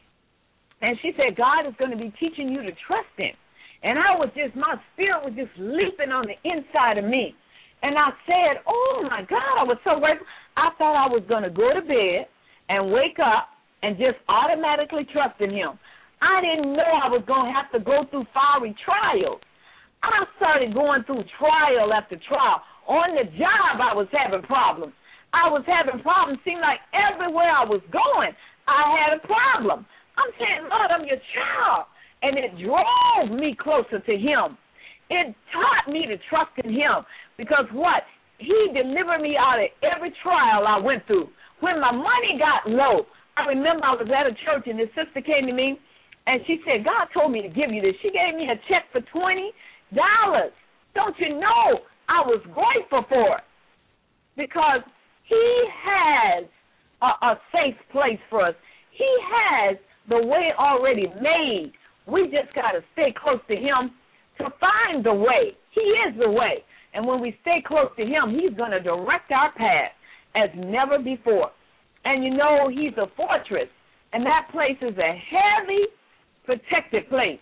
And she said, God is going to be teaching you to trust him. And I was just, my spirit was just leaping on the inside of me. And I said, oh, my God, I was so grateful. I thought I was going to go to bed and wake up and just automatically trust in him. I didn't know I was going to have to go through fiery trials. I started going through trial after trial. On the job, I was having problems. I was having problems. Seemed like everywhere I was going, I had a problem. I'm saying, Lord, I'm your child. And it drove me closer to him. it taught me to trust in him because what? He delivered me out of every trial I went through. When my money got low, I remember I was at a church and this sister came to me and she said, God told me to give you this. She gave me a check for twenty dollars. Don't you know I was grateful for it because he has a, a safe place for us. He has the way already made. We just got to stay close to him to find the way. He is the way. And when we stay close to him, he's going to direct our path as never before. And you know, he's a fortress, and that place is a heavy, protected place.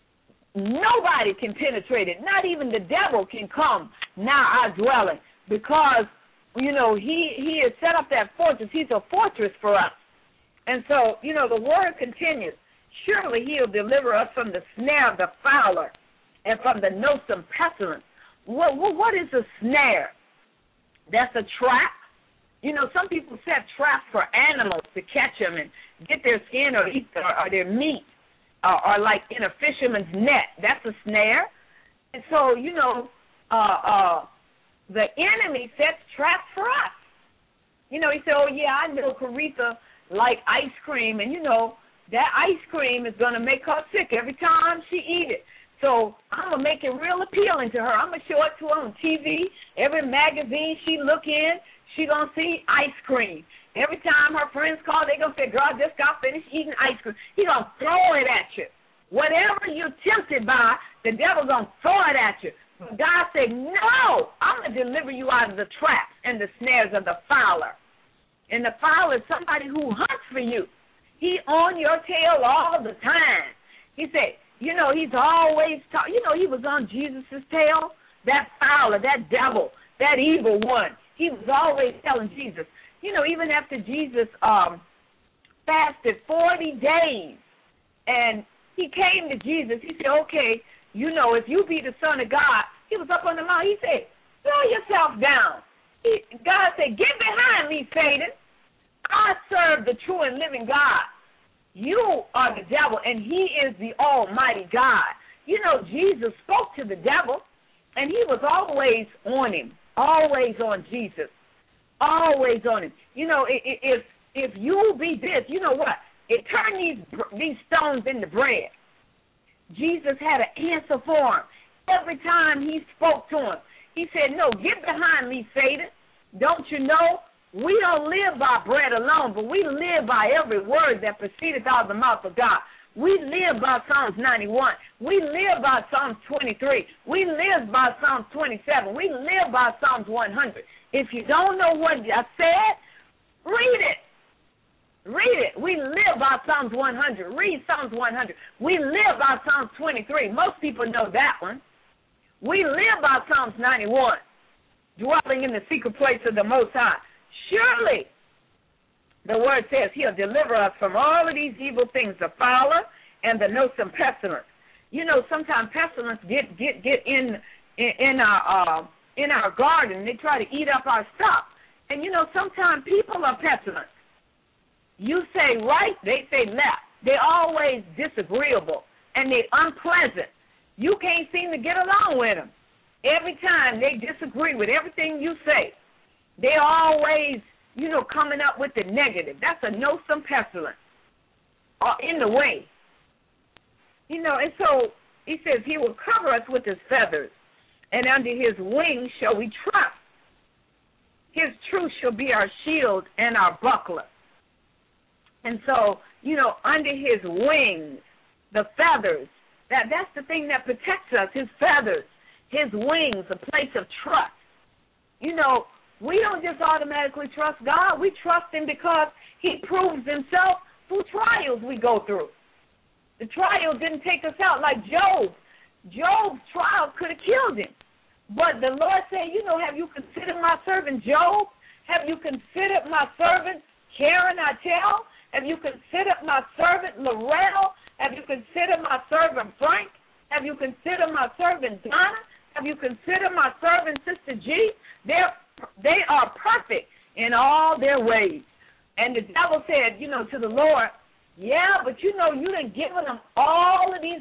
Nobody can penetrate it. Not even the devil can come now our dwelling because, you know, he, he has set up that fortress. He's a fortress for us. And so, you know, the word continues. Surely he'll deliver us from the snare of the fowler and from the noisome pestilence. What, what, what is a snare? That's a trap. You know, some people set traps for animals to catch them and get their skin or eat their, or their meat, or, or like in a fisherman's net. That's a snare. And so, you know, uh, uh, the enemy sets traps for us. You know, he said, oh, yeah, I know Caretha like ice cream, and, you know, that ice cream is going to make her sick every time she eat it. So I'm going to make it real appealing to her. I'm going to show it to her on T V. Every magazine she look in, she going to see ice cream. Every time her friends call, they going to say, girl, I just got finished eating ice cream. He going to throw it at you. Whatever you're tempted by, the devil going to throw it at you. But God said, no, I'm going to deliver you out of the traps and the snares of the fowler. And the fowler is somebody who hunts for you. He on your tail all the time. He said, you know, he's always talk. You know, he was on Jesus' tail. That fowler, that devil, that evil one. He was always telling Jesus. You know, even after Jesus um, fasted forty days, and he came to Jesus, he said, okay, you know, if you be the Son of God, he was up on the mountain. He said, throw yourself down. He, God said, get behind me, Satan. I serve the true and living God. You are the devil, and he is the almighty God. You know, Jesus spoke to the devil, and he was always on him, always on Jesus, always on him. You know, if if you be this, you know what? It turned these, these stones into bread. Jesus had an answer for him. Every time he spoke to him, he said, no, get behind me, Satan. Don't you know? We don't live by bread alone, but we live by every word that proceedeth out of the mouth of God. We live by Psalms ninety-one. We live by Psalms twenty-three. We live by Psalms twenty-seven. We live by Psalms one hundred. If you don't know what I said, read it. Read it. We live by Psalms one hundred. Read Psalms one hundred. We live by Psalms twenty-three. Most people know that one. We live by Psalms ninety-one, dwelling in the secret place of the Most High. Surely, the word says he'll deliver us from all of these evil things, the fowler and the noisome pestilence. You know, sometimes pestilence get get get in in, in our uh, in our garden. They try to eat up our stuff. And you know, sometimes people are pestilent. You say right, they say left. They're always disagreeable and they're unpleasant. You can't seem to get along with them. Every time they disagree with everything you say. They're always, you know, coming up with the negative. That's a noisome pestilence or in the way. You know, and so he says he will cover us with his feathers, and under his wings shall we trust. His truth shall be our shield and our buckler. And so, you know, under his wings, the feathers, that, that's the thing that protects us, his feathers, his wings, a place of trust. You know, we don't just automatically trust God. We trust him because he proves himself through trials we go through. The trial didn't take us out like Job. Job's trial could have killed him. But the Lord said, you know, have you considered my servant Job? Have you considered my servant Karen Attell? Have you considered my servant Loretta? Have you considered my servant Frank? Have you considered my servant Donna? Have you considered my servant Sister G? They're They are perfect in all their ways. And the devil said, you know, to the Lord, yeah, but you know, you done given them all of these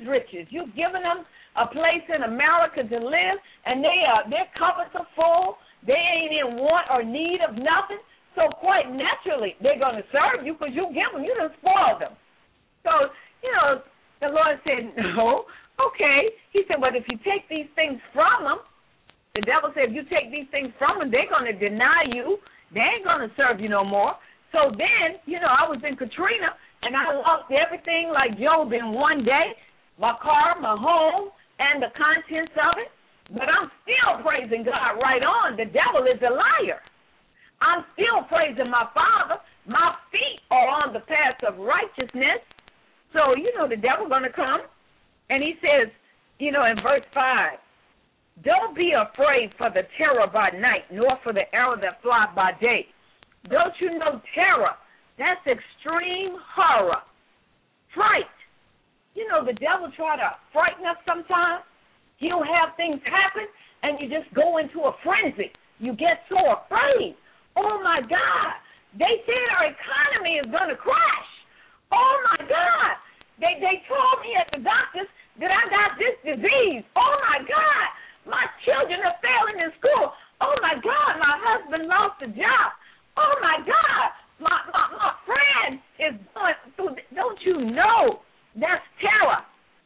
riches. You've given them a place in America to live, and they are, their cupboards are full. They ain't in want or need of nothing. So quite naturally, they're going to serve you because you give them. You done spoil them. So, you know, the Lord said, no, okay. He said, but if you take these things from them, the devil said, if you take these things from them, they're going to deny you. They ain't going to serve you no more. So then, you know, I was in Katrina, and I lost everything like Job in one day, my car, my home, and the contents of it. But I'm still praising God right on. The devil is a liar. I'm still praising my Father. My feet are on the path of righteousness. So, you know, the devil going to come. And he says, you know, in verse five, don't be afraid for the terror by night, nor for the arrow that flies by day. Don't you know terror? That's extreme horror. Fright. You know, the devil try to frighten us sometimes. He'll have things happen, and you just go into a frenzy. You get so afraid. Oh, my God. They said our economy is going to crash. Oh, my God. They they told me at the doctor's that I got this disease. Oh, my God. My children are failing in school. Oh, my God. My husband lost a job. Oh, my God. My, my, my friend is going through. Don't you know? That's terror.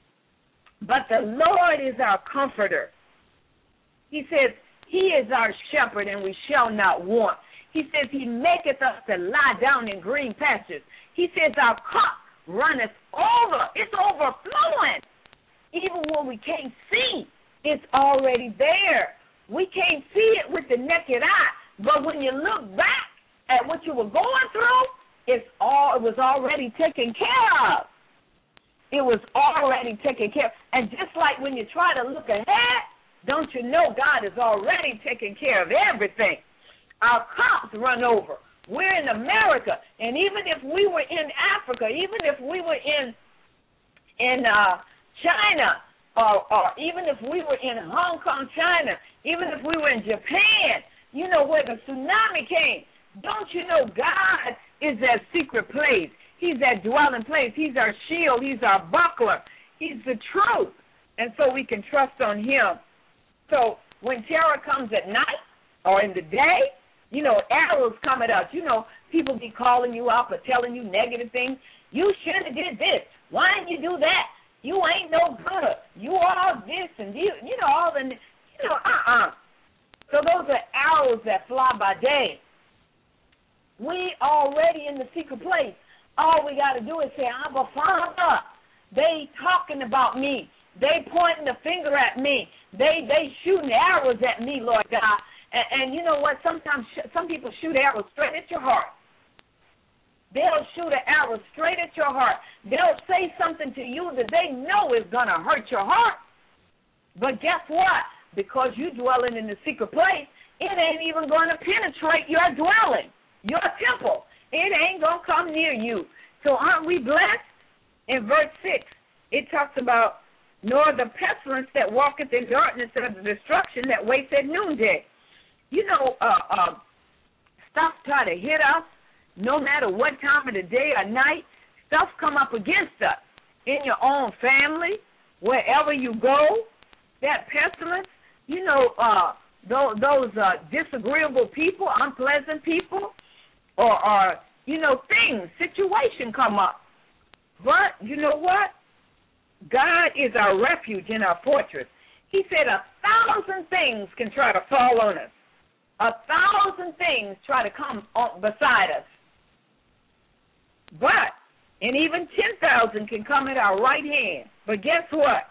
But the Lord is our comforter. He says, he is our shepherd, and we shall not want. He says, he maketh us to lie down in green pastures. He says, our cup runneth over. It's overflowing. Even when we can't see, it's already there. We can't see it with the naked eye. But when you look back at what you were going through, it's all, it was already taken care of. It was already taken care of. And just like when you try to look ahead, don't you know God is already taking care of everything. Our cups run over. We're in America, and even if we were in Africa, even if we were in in uh, China, or, or even if we were in Hong Kong, China, even if we were in Japan, you know, where the tsunami came, don't you know God is that secret place? He's that dwelling place. He's our shield. He's our buckler. He's the truth, and so we can trust on him. So when terror comes at night or in the day, you know, arrows coming out. You know, people be calling you up or telling you negative things. You should have did this. Why didn't you do that? You ain't no good. You all this and you, you know, all the, you know, uh-uh. So those are arrows that fly by day. We already in the secret place. All we got to do is say, Abba, Father, they talking about me. They pointing the finger at me. They they shooting arrows at me, Lord God. And, and you know what? Sometimes sh- some people shoot arrows straight at your heart. They'll shoot an arrow straight at your heart. They'll say something to you that they know is going to hurt your heart. But guess what? Because you're dwelling in the secret place, it ain't even going to penetrate your dwelling, your temple. It ain't going to come near you. So aren't we blessed? In verse six, it talks about, nor the pestilence that walketh in darkness, or the destruction that waits at noonday. You know, uh, uh, stuff try to hit us no matter what time of the day or night. Stuff come up against us in your own family, wherever you go. That pestilence, you know, uh, those, those uh, disagreeable people, unpleasant people, or, or, you know, things, situation come up. But you know what? God is our refuge and our fortress. He said a thousand things can try to fall on us. A thousand things try to come on beside us. But, and even ten thousand can come at our right hand. But guess what?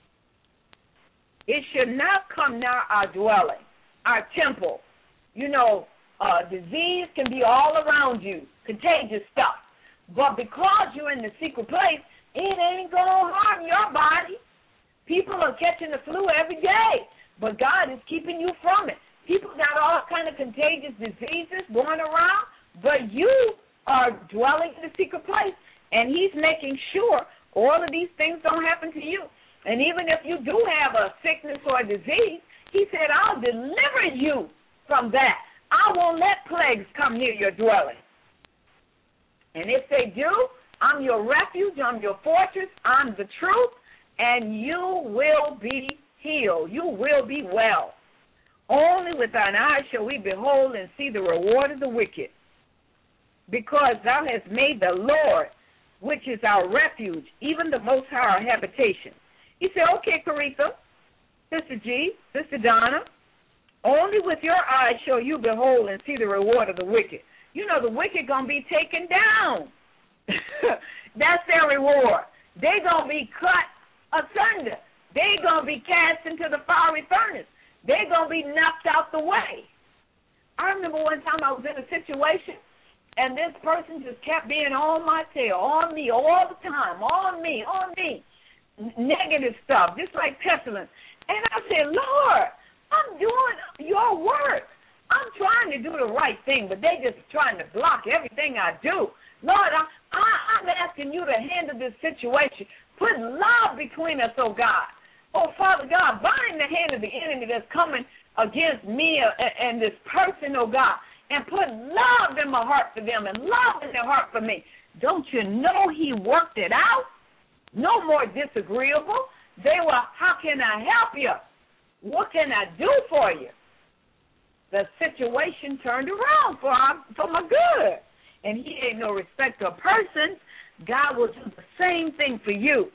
It should not come near our dwelling, our temple. You know, uh, disease can be all around you, contagious stuff. But because you're in the secret place, it ain't going to harm your body. People are catching the flu every day, but God is keeping you from it. People got all kind of contagious diseases going around, but you are dwelling in the secret place, and he's making sure all of these things don't happen to you. And even if you do have a sickness or a disease, he said, I'll deliver you from that. I won't let plagues come near your dwelling. And if they do, I'm your refuge, I'm your fortress, I'm the truth, and you will be healed. You will be well. Only with thine eyes shall we behold and see the reward of the wicked, because thou hast made the Lord, which is our refuge, even the Most High our habitation. He said, okay, Caritha, Sister G, Sister Donna, only with your eyes shall you behold and see the reward of the wicked. You know the wicked going to be taken down. That's their reward. They going to be cut asunder. They going to be cast into the fiery furnace. They going to be knocked out the way. I remember one time I was in a situation, and this person just kept being on my tail, on me all the time, on me, on me. Negative stuff, just like pestilence. And I said, Lord, I'm doing your work. I'm trying to do the right thing, but they just trying to block everything I do. Lord, I, I, I'm asking you to handle this situation. Put love between us, oh God. Oh, Father God, bind the hand of the enemy that's coming against me and, and this person, oh God, and put love in my heart for them and love in their heart for me. Don't you know he worked it out? No more disagreeable. They were, how can I help you? What can I do for you? The situation turned around for, our, for my good. And he ain't no respecter of persons. God will do the same thing for you.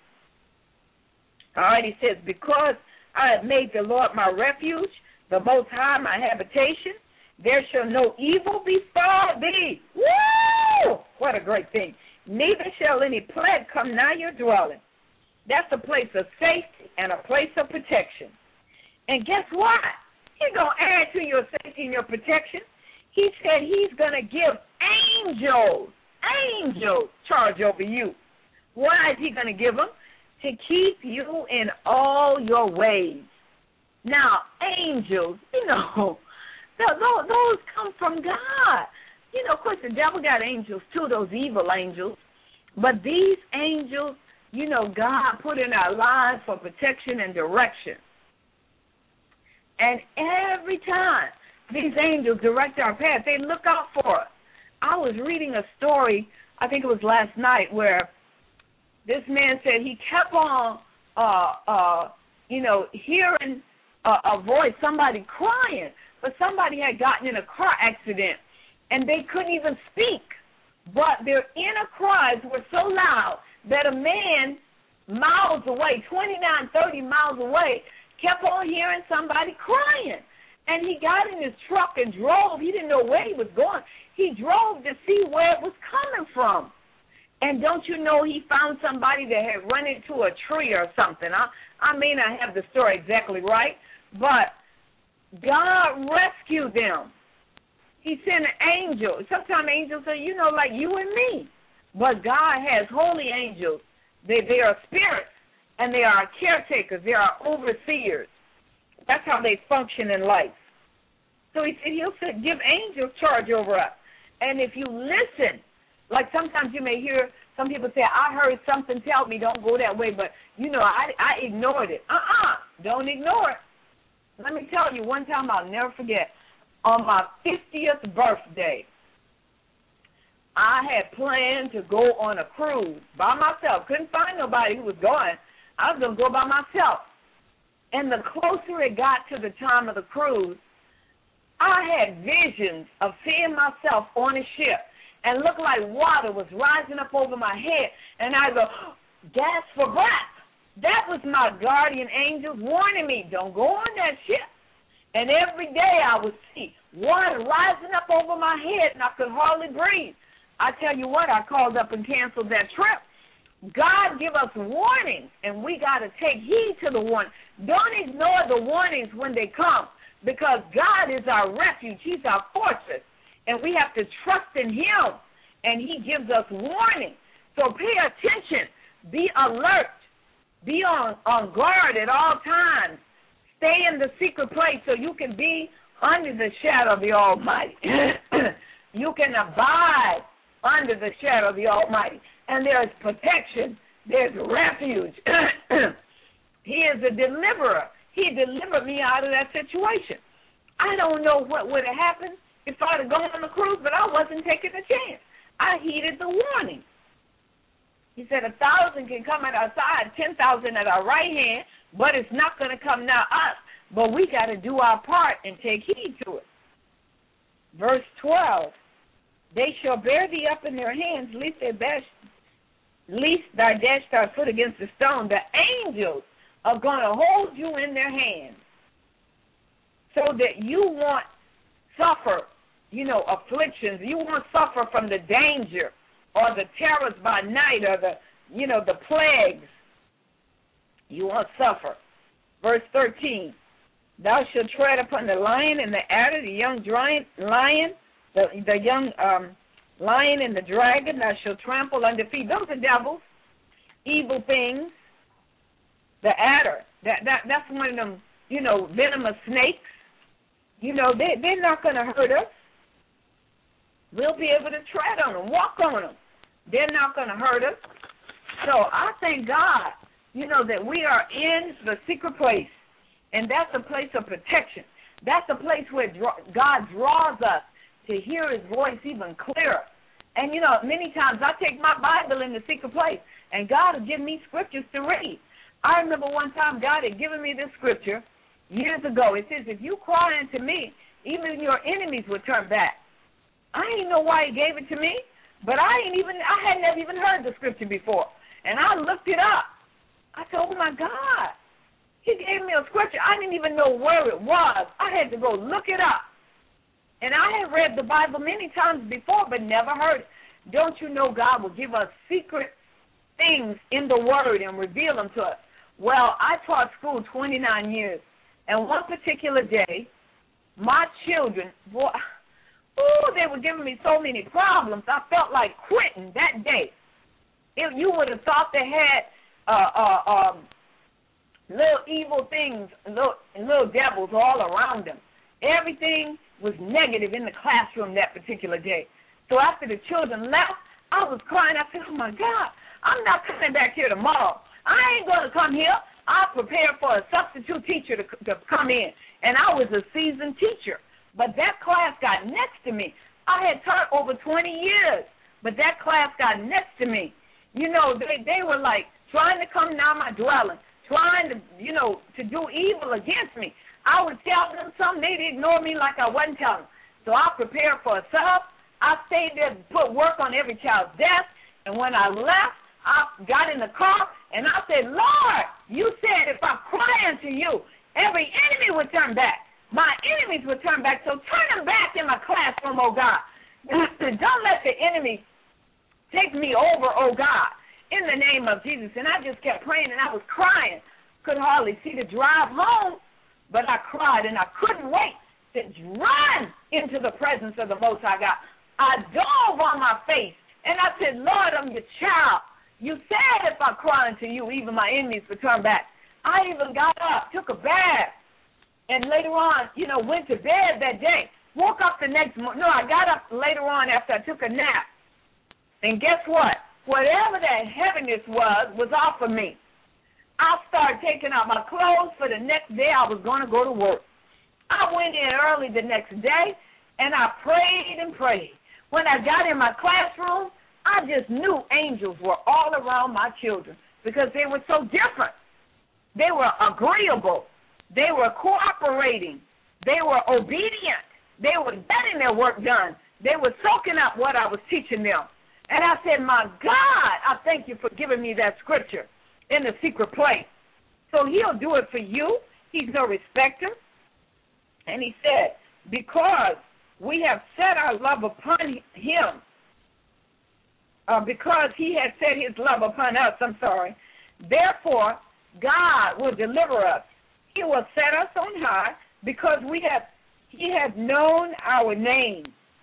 All right, he says, because I have made the Lord my refuge, the Most High my habitation, there shall no evil befall thee. Woo! What a great thing. Neither shall any plague come nigh your dwelling. That's a place of safety and a place of protection. And guess what? He's going to add to your safety and your protection. He said he's going to give angels, angels charge over you. Why is he going to give them? To keep you in all your ways. Now, angels, you know, those come from God. You know, of course, the devil got angels too, those evil angels. But these angels, you know, God put in our lives for protection and direction. And every time these angels direct our path, they look out for us. I was reading a story, I think it was last night, where this man said he kept on, uh, uh, you know, hearing a, a voice, somebody crying, but somebody had gotten in a car accident, and they couldn't even speak. But their inner cries were so loud that a man miles away, twenty-nine, thirty miles away, kept on hearing somebody crying. And he got in his truck and drove. He didn't know where he was going. He drove to see where it was coming from. And don't you know he found somebody that had run into a tree or something. I, I may not have the story exactly right, but God rescued them. He sent an angel. Sometimes angels are, you know, like you and me. But God has holy angels. They, they are spirits, and they are caretakers. They are overseers. That's how they function in life. So he said he'll give angels charge over us. And if you listen, like sometimes you may hear some people say, I heard something tell me don't go that way, but, you know, I, I ignored it. Uh-uh, don't ignore it. Let me tell you, one time I'll never forget, on my fiftieth birthday, I had planned to go on a cruise by myself. Couldn't find nobody who was going. I was going to go by myself. And the closer it got to the time of the cruise, I had visions of seeing myself on a ship. And looked like water was rising up over my head. And I go, gasp for breath. That was my guardian angel warning me, don't go on that ship. And every day I would see water rising up over my head, and I could hardly breathe. I tell you what, I called up and canceled that trip. God give us warnings, and we got to take heed to the warning. Don't ignore the warnings when they come, because God is our refuge. He's our fortress. And we have to trust in him, and he gives us warning. So pay attention. Be alert. Be on, on guard at all times. Stay in the secret place so you can be under the shadow of the Almighty. You can abide under the shadow of the Almighty. And there's protection. There's refuge. He is a deliverer. He delivered me out of that situation. I don't know what would have happened if I'd have gone on the cruise, but I wasn't taking a chance. I heeded the warning. He said a thousand can come at our side, ten thousand at our right hand, but it's not going to come now us. But we got to do our part and take heed to it. Verse twelve, they shall bear thee up in their hands, lest they bash, lest thou dash thy foot against the stone. The angels are going to hold you in their hands so that you won't suffer, you know, afflictions. You won't suffer from the danger or the terrors by night or the, you know, the plagues. You won't suffer. Verse thirteen, thou shalt tread upon the lion and the adder, the young lion, the, the young um, lion and the dragon, thou shalt trample under feet. Those are devils, evil things. The adder, that, that that's one of them, you know, venomous snakes. You know, they, they're not going to hurt us. We'll be able to tread on them, walk on them. They're not going to hurt us. So I thank God, you know, that we are in the secret place, and that's a place of protection. That's a place where God draws us to hear his voice even clearer. And, you know, many times I take my Bible in the secret place, and God will give me scriptures to read. I remember one time God had given me this scripture years ago. It says, if you cry unto me, even your enemies will turn back. I didn't know why he gave it to me, but I ain't even I had never even heard the scripture before. And I looked it up. I said, oh, my God. He gave me a scripture. I didn't even know where it was. I had to go look it up. And I had read the Bible many times before, but never heard it. Don't you know God will give us secret things in the Word and reveal them to us? Well, I taught school twenty-nine years, and one particular day, my children, boy, ooh, they were giving me so many problems. I felt like quitting that day. If you would have thought they had uh, uh, um, little evil things, little, little devils all around them. Everything was negative in the classroom that particular day. So after the children left, I was crying. I said, oh, my God, I'm not coming back here tomorrow. I ain't going to come here. I prepared for a substitute teacher to, to come in, and I was a seasoned teacher. But that class got next to me. I had taught over twenty years, but that class got next to me. You know, they, they were like trying to come down my dwelling, trying to, you know, to do evil against me. I would tell them something. They'd ignore me like I wasn't telling them. So I prepared for a sub. I stayed there to put work on every child's desk, and when I left, I got in the car, and I said, Lord, you said if I cry unto you, every enemy would turn back. My enemies would turn back, so turn them back in my classroom, oh God. Don't let the enemy take me over, oh God, in the name of Jesus. And I just kept praying, and I was crying. Couldn't hardly see the drive home, but I cried, and I couldn't wait to run into the presence of the Most High God. I dove on my face, and I said, Lord, I'm your child. You said if I cry unto you, even my enemies would turn back. I even got up, took a bath, and later on, you know, went to bed that day. Woke up the next morning. No, I got up later on after I took a nap. And guess what? Whatever that heaviness was, was off of me. I started taking out my clothes for the next day I was going to go to work. I went in early the next day, and I prayed and prayed. When I got in my classroom, I just knew angels were all around my children because they were so different. They were agreeable. They were cooperating. They were obedient. They were getting their work done. They were soaking up what I was teaching them. And I said, my God, I thank you for giving me that scripture in the secret place. So he'll do it for you. He's no respecter. And he said, because we have set our love upon him, Uh, because he has set his love upon us, I'm sorry. Therefore, God will deliver us. He will set us on high because we have, he has known our name,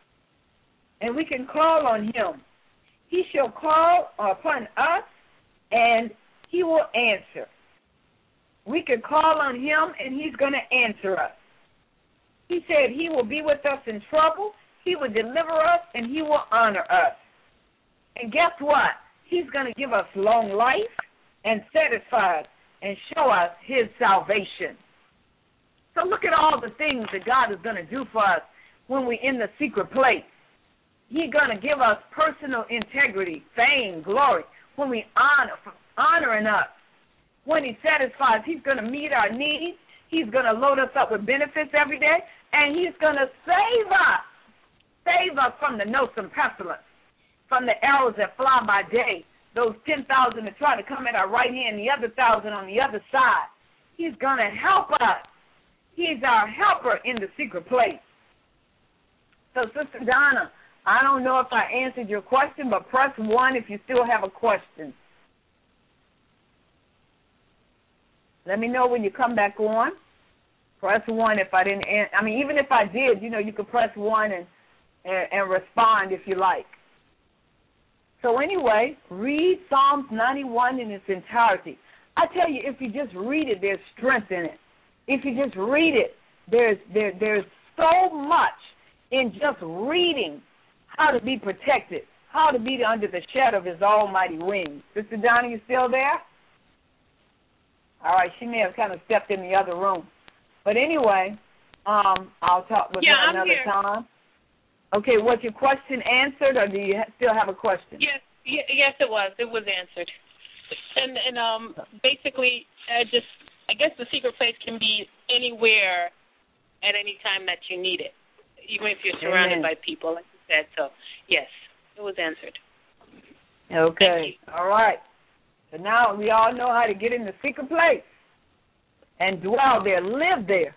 and we can call on him. He shall call upon us, and he will answer. We can call on him, and he's going to answer us. He said he will be with us in trouble. He will deliver us, and he will honor us. And guess what? He's going to give us long life and satisfy us and show us his salvation. So look at all the things that God is going to do for us when we're in the secret place. He's going to give us personal integrity, fame, glory. when we honor, honoring us. When he satisfies, he's going to meet our needs. He's going to load us up with benefits every day, and he's going to save us, save us from the noisome pestilence, from the arrows that fly by day, those ten thousand that try to come at our right hand, the other thousand on the other side. He's going to help us. He's our helper in the secret place. So, Sister Donna, I don't know if I answered your question, but press one if you still have a question. Let me know when you come back on. Press one if I didn't answer. I mean, even if I did, you know, you could press one and, and, and respond if you like. So anyway, read Psalms ninety-one in its entirety. I tell you, if you just read it, there's strength in it. If you just read it, there's there, there's so much in just reading how to be protected, how to be under the shadow of his almighty wings. Sister Donna, you still there? All right, she may have kind of stepped in the other room. But anyway, um, I'll talk with yeah, her I'm another here. time. Okay, was your question answered, or do you ha- still have a question? Yes, y- yes, it was. It was answered. And and um, basically, uh, just I guess the secret place can be anywhere at any time that you need it, even if you're surrounded Amen. by people, like you said. So, yes, it was answered. Okay, all right. So now we all know how to get in the secret place and dwell there, live there.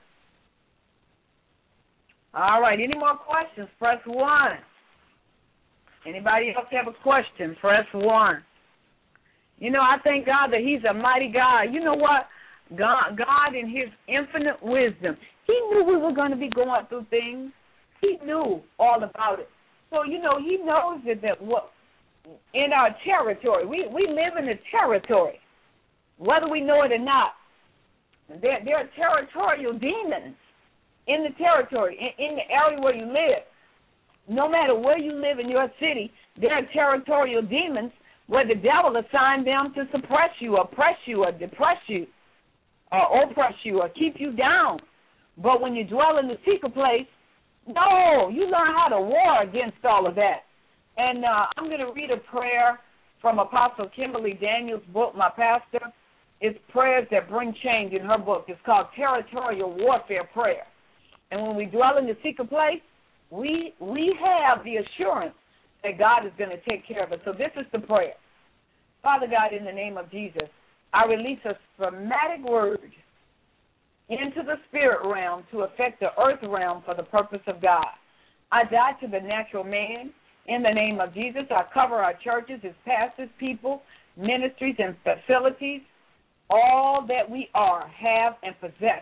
All right, any more questions? Press one. Anybody else have a question? Press one. You know, I thank God that he's a mighty God. You know what? God, God in his infinite wisdom, he knew we were going to be going through things. He knew all about it. So, you know, he knows that, that what in our territory, we, we live in a territory, whether we know it or not. There, there are territorial demons in the territory, in, in the area where you live. No matter where you live in your city, there are territorial demons where the devil assigned them to suppress you, oppress you, or depress you, or oppress you, or keep you down. But when you dwell in the secret place, no, you learn how to war against all of that. And uh, I'm going to read a prayer from Apostle Kimberly Daniels' book, my pastor. It's Prayers That Bring Change in her book. It's called Territorial Warfare Prayer. And when we dwell in the secret place, we we have the assurance that God is going to take care of us. So this is the prayer. Father God, in the name of Jesus, I release a spermatic word into the spirit realm to affect the earth realm for the purpose of God. I die to the natural man. In the name of Jesus, I cover our churches, its pastors, people, ministries, and facilities, all that we are, have, and possess,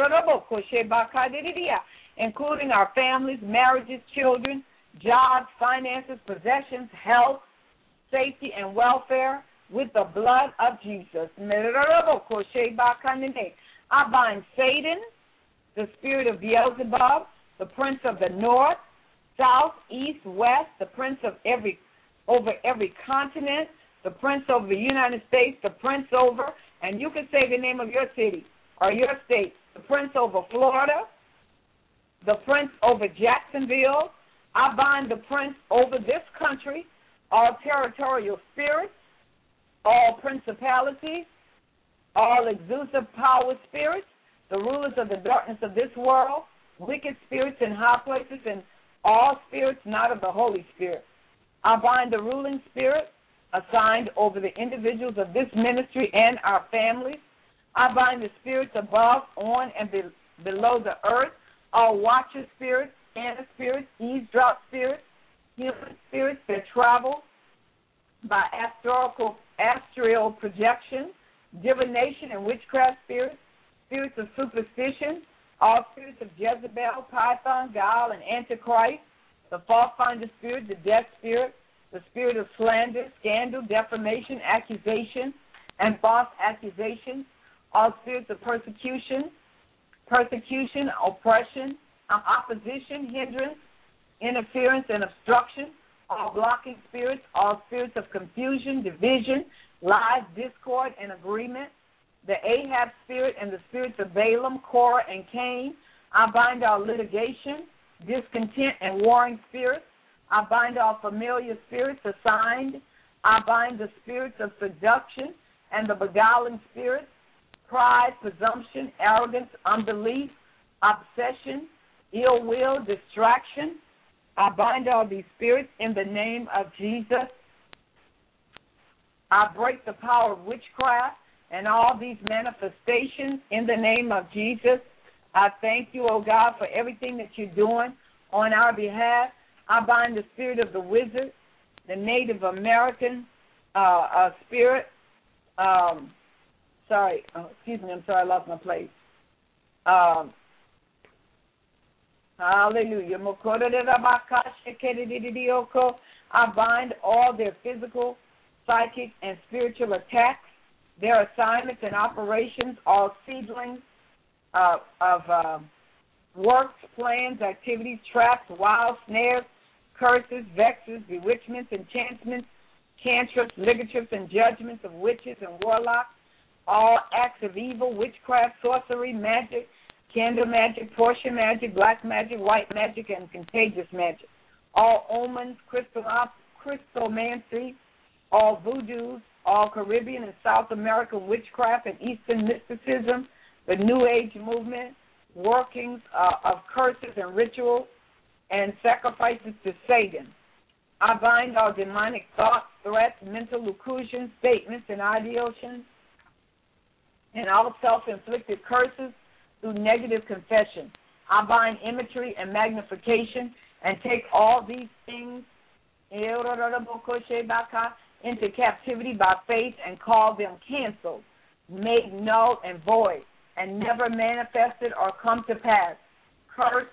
including our families, marriages, children, jobs, finances, possessions, health, safety, and welfare, with the blood of Jesus. I bind Satan, the spirit of Beelzebub, the prince of the north, south, east, west, the prince of every over every continent, the prince over the United States, the prince over, and you can say the name of your city or your state, the prince over Florida, the prince over Jacksonville. I bind the prince over this country, all territorial spirits, all principalities, all exusive power spirits, the rulers of the darkness of this world, wicked spirits in high places, and all spirits not of the Holy Spirit. I bind the ruling spirit assigned over the individuals of this ministry and our families. I bind the spirits above, on, and be, below the earth, all watcher spirits, scanner spirits, eavesdrop spirits, human spirits that travel by astral, astral projection, divination and witchcraft spirits, spirits of superstition, all spirits of Jezebel, Python, Guile, and Antichrist, the false finder spirit, the death spirit, the spirit of slander, scandal, defamation, accusation, and false accusation, all spirits of persecution, persecution, oppression, opposition, hindrance, interference, and obstruction, all blocking spirits, all spirits of confusion, division, lies, discord, and agreement, the Ahab spirit and the spirits of Balaam, Korah, and Cain. I bind all litigation, discontent, and warring spirits. I bind all familiar spirits assigned I bind the spirits of seduction and the beguiling spirits, pride, presumption, arrogance, unbelief, obsession, ill will, distraction. I bind all these spirits in the name of Jesus. I break the power of witchcraft and all these manifestations in the name of Jesus. I thank you, oh God, for everything that you're doing on our behalf. I bind the spirit of the wizard, the Native American uh, uh, spirit. Um, sorry, oh, excuse me, I'm sorry, I lost my place. Um, hallelujah. I bind all their physical, psychic, and spiritual attacks, their assignments and operations, all seedlings uh, of uh, works, plans, activities, traps, wiles, snares, curses, vexes, bewitchments, enchantments, cantrips, ligatures, and judgments of witches and warlocks, all acts of evil, witchcraft, sorcery, magic, candle magic, portion magic, black magic, white magic, and contagious magic, all omens, crystal, crystalmancy, all voodoos, all Caribbean and South American witchcraft and Eastern mysticism, the New Age movement, workings uh, of curses and rituals, and sacrifices to Satan. I bind all demonic thoughts, threats, mental illusions, statements, and ideations, and all self-inflicted curses through negative confession. I bind imagery and magnification and take all these things into captivity by faith and call them canceled, made null and void, and never manifested or come to pass, cursed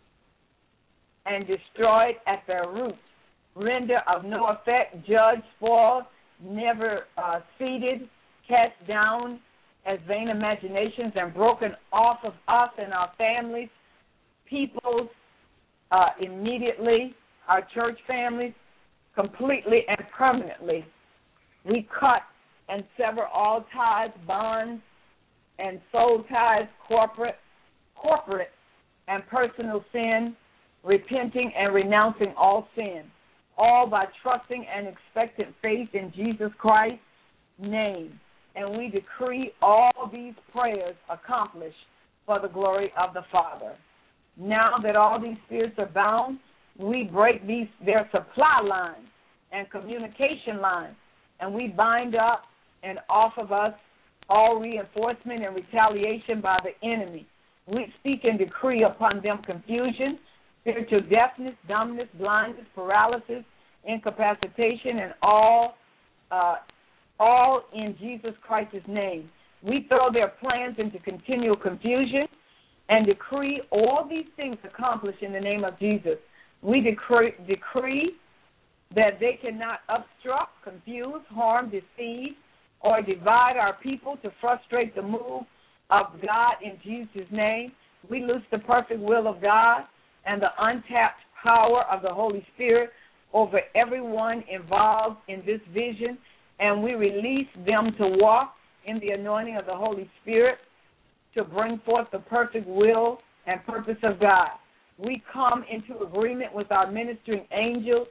and destroyed at their roots, render of no effect, judged, spoiled, never uh, seated, cast down as vain imaginations, and broken off of us and our families, peoples, uh, immediately, our church families, completely and permanently. We cut and sever all ties, bonds, and soul ties, corporate, corporate and personal sin, repenting and renouncing all sin, all by trusting and expectant faith in Jesus Christ's name. And we decree all these prayers accomplished for the glory of the Father. Now that all these spirits are bound, we break these their supply lines and communication lines, and we bind up and off of us all reinforcement and retaliation by the enemy. We speak and decree upon them confusion, spiritual deafness, dumbness, blindness, paralysis, incapacitation, and all uh, all in Jesus Christ's name. We throw their plans into continual confusion and decree all these things accomplished in the name of Jesus. We decree, decree that they cannot obstruct, confuse, harm, deceive, or divide our people to frustrate the move of God in Jesus' name. We loose the perfect will of God and the untapped power of the Holy Spirit over everyone involved in this vision, and we release them to walk in the anointing of the Holy Spirit to bring forth the perfect will and purpose of God. We come into agreement with our ministering angels,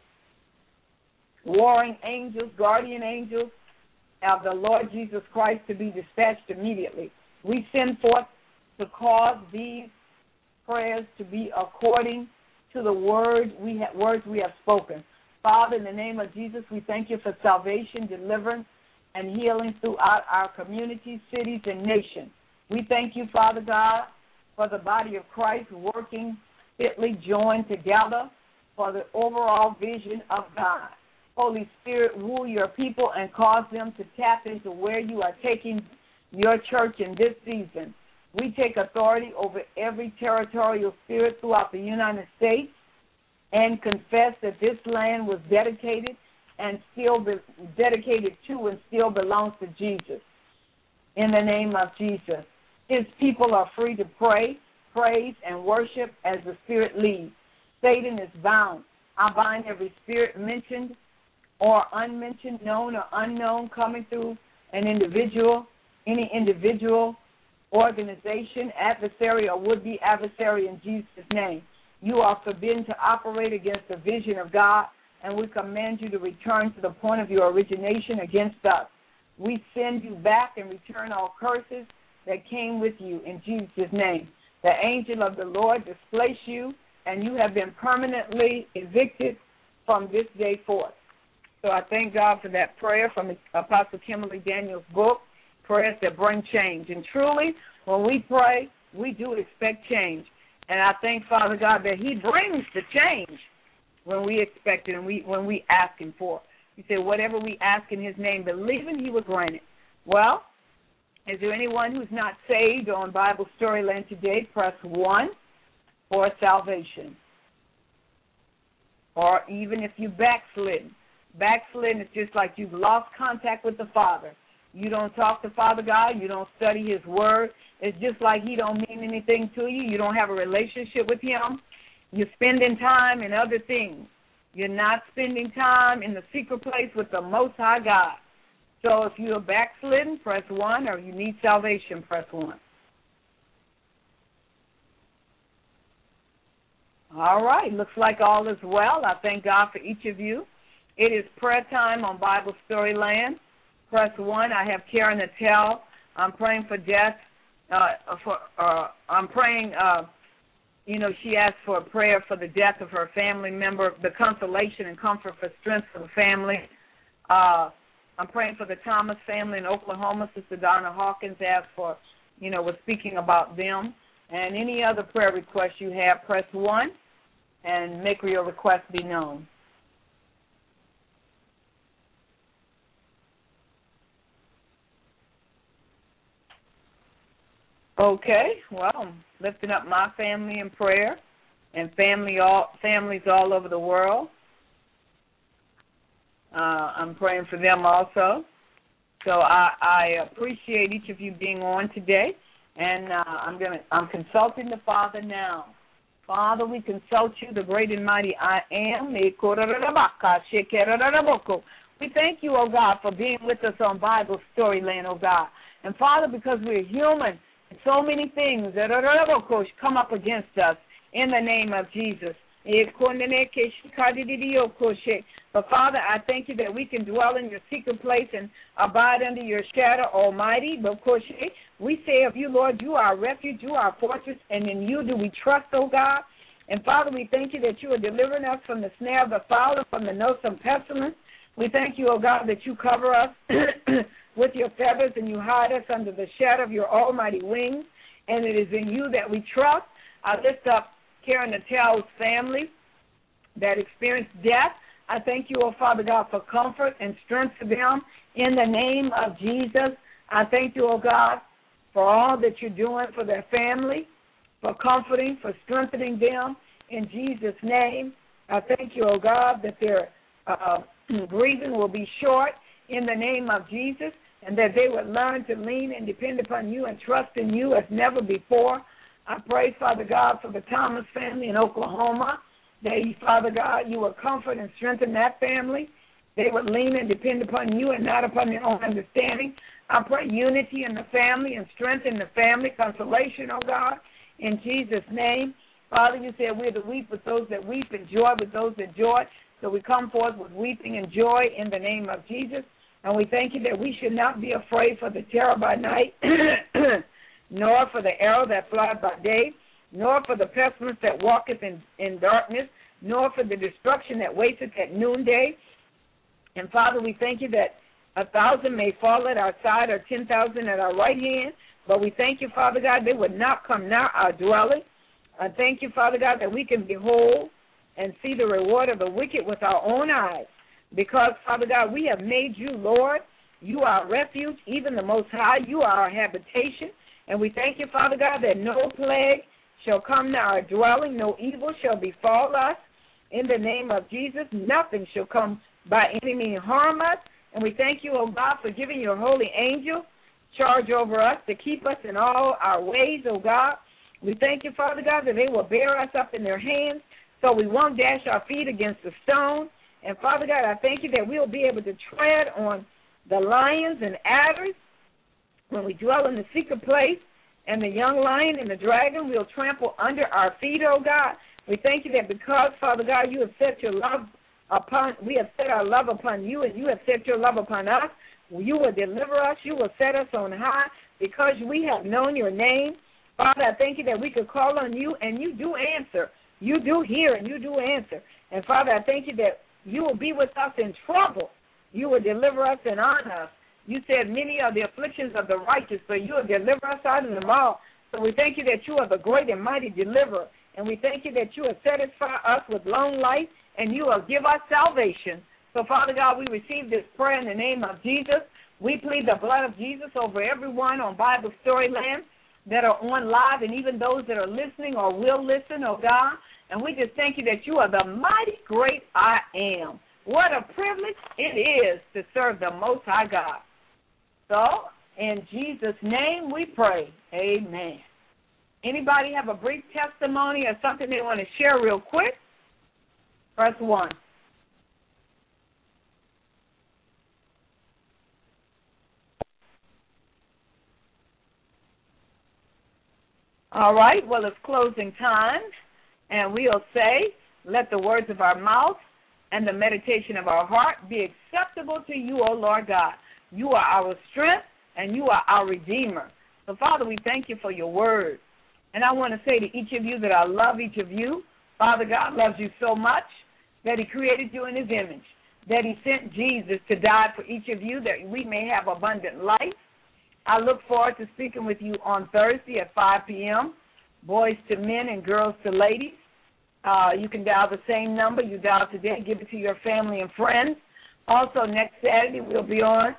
warring angels, guardian angels of the Lord Jesus Christ to be dispatched immediately. We send forth to cause these prayers to be according to the word we ha- words we have spoken. Father, in the name of Jesus, we thank you for salvation, deliverance, and healing throughout our communities, cities, and nations. We thank you, Father God, for the body of Christ working fitly joined together for the overall vision of God. Holy Spirit, rule your people and cause them to tap into where you are taking your church in this season. We take authority over every territorial spirit throughout the United States and confess that this land was dedicated and still be dedicated to and still belongs to Jesus. In the name of Jesus. His people are free to pray, praise, and worship as the Spirit leads. Satan is bound. I bind every spirit mentioned or unmentioned, known or unknown, coming through an individual, any individual, organization, adversary, or would-be adversary in Jesus' name. You are forbidden to operate against the vision of God and we command you to return to the point of your origination against us. We send you back and return all curses that came with you in Jesus' name. The angel of the Lord displace you, and you have been permanently evicted from this day forth. So I thank God for that prayer from Apostle Kimberly Daniels' book, Prayers That Bring Change. And truly, when we pray, we do expect change. And I thank Father God that he brings the change when we expect it and we when we ask him for it. He said, whatever we ask in his name, believing he will grant it. Well, is there anyone who's not saved on Bible Storyland today? Press one for salvation. Or even if you backslidden. Backslidden is just like you've lost contact with the Father. You don't talk to Father God. You don't study his word. It's just like he don't mean anything to you. You don't have a relationship with him. You're spending time in other things. You're not spending time in the secret place with the Most High God. So if you're backslidden, press one, or you need salvation, press one. All right, looks like all is well. I thank God for each of you. It is prayer time on Bible Storyland. Press one. I have Karen Attell. I'm praying for death. Uh, for uh, I'm praying. Uh, you know, she asked for a prayer for the death of her family member, the consolation and comfort for strength for the family. Uh, I'm praying for the Thomas family in Oklahoma. Sister Donna Hawkins asked for, you know, was speaking about them. And any other prayer requests you have, press one and make your request be known. Okay, well, I'm lifting up my family in prayer and family all, families all over the world. Uh, I'm praying for them also. So I, I appreciate each of you being on today, and uh, I'm gonna I'm consulting the Father now. Father, we consult you, the great and mighty I am. We thank you, oh God, for being with us on Bible Storyland, oh God. And Father, because we're human, so many things that come up against us in the name of Jesus. But Father, I thank you that we can dwell in your secret place and abide under your shadow, Almighty. We say of you, Lord, you are our refuge, you are our fortress, and in you do we trust, oh God. And Father, we thank you that you are delivering us from the snare of the fowler, from the noisome pestilence. We thank you, oh God, that you cover us with your feathers and you hide us under the shadow of your almighty wings. And it is in you that we trust. I lift up Karen Attell's family that experienced death. I thank you, oh Father God, for comfort and strength to them in the name of Jesus. I thank you, oh God, for all that you're doing for their family, for comforting, for strengthening them in Jesus' name. I thank you, oh God, that their uh, grieving will be short in the name of Jesus, and that they would learn to lean and depend upon you and trust in you as never before. I pray, Father God, for the Thomas family in Oklahoma, that, Father God, you will comfort and strengthen that family. They would lean and depend upon you and not upon their own understanding. I pray unity in the family and strength in the family, consolation, oh God, in Jesus' name. Father, you said we're to weep with those that weep and joy with those that joy. So we come forth with weeping and joy in the name of Jesus. And we thank you that we should not be afraid for the terror by night, nor for the arrow that flies by day, nor for the pestilence that walketh in, in darkness, nor for the destruction that wasteth at noonday. And, Father, we thank you that a thousand may fall at our side or ten thousand at our right hand, but we thank you, Father God, they would not come nigh our dwelling. I thank you, Father God, that we can behold and see the reward of the wicked with our own eyes. Because, Father God, we have made you, Lord. You are our refuge, even the Most High. You are our habitation. And we thank you, Father God, that no plague shall come to our dwelling, no evil shall befall us. In the name of Jesus, nothing shall come by any means harm us. And we thank you, oh God, for giving your holy angel charge over us to keep us in all our ways, oh God. We thank you, Father God, that they will bear us up in their hands so we won't dash our feet against the stone. And, Father God, I thank you that we'll be able to tread on the lions and adders when we dwell in the secret place, and the young lion and the dragon we'll trample under our feet, oh God. We thank you that because, Father God, you have set your love upon, we have set our love upon you, and you have set your love upon us. You will deliver us. You will set us on high because we have known your name. Father, I thank you that we could call on you, and you do answer. You do hear, and you do answer. And, Father, I thank you that you will be with us in trouble. You will deliver us and honor us. You said many are the afflictions of the righteous, but you will deliver us out of them all. So we thank you that you are the great and mighty deliverer. And we thank you that you will satisfy us with long life, and you will give us salvation. So, Father God, we receive this prayer in the name of Jesus. We plead the blood of Jesus over everyone on Bible Storyland that are on live, and even those that are listening or will listen, oh God. And we just thank you that you are the mighty great I am. What a privilege it is to serve the Most High God. So, in Jesus' name we pray. Amen. Anybody have a brief testimony or something they want to share real quick? Press one. All right, well, it's closing time, and we'll say, let the words of our mouth and the meditation of our heart be acceptable to you, O Lord God. You are our strength, and you are our Redeemer. So, Father, we thank you for your word. And I want to say to each of you that I love each of you. Father God loves you so much that he created you in his image, that he sent Jesus to die for each of you that we may have abundant life. I look forward to speaking with you on Thursday at five p.m., boys to men and girls to ladies. Uh, you can dial the same number you dialed today. Give it to your family and friends. Also, next Saturday we'll be on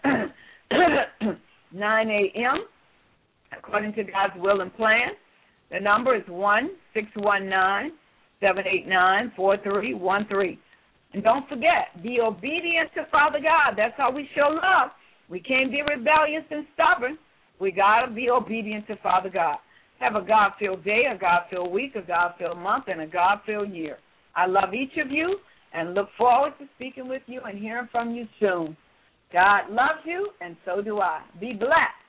nine a.m., according to God's will and plan. The number is one six one nine, seven eight nine, four three one three. And don't forget, be obedient to Father God. That's how we show love. We can't be rebellious and stubborn. We got to be obedient to Father God. Have a God-filled day, a God-filled week, a God-filled month, and a God-filled year. I love each of you and look forward to speaking with you and hearing from you soon. God loves you, and so do I. Be blessed.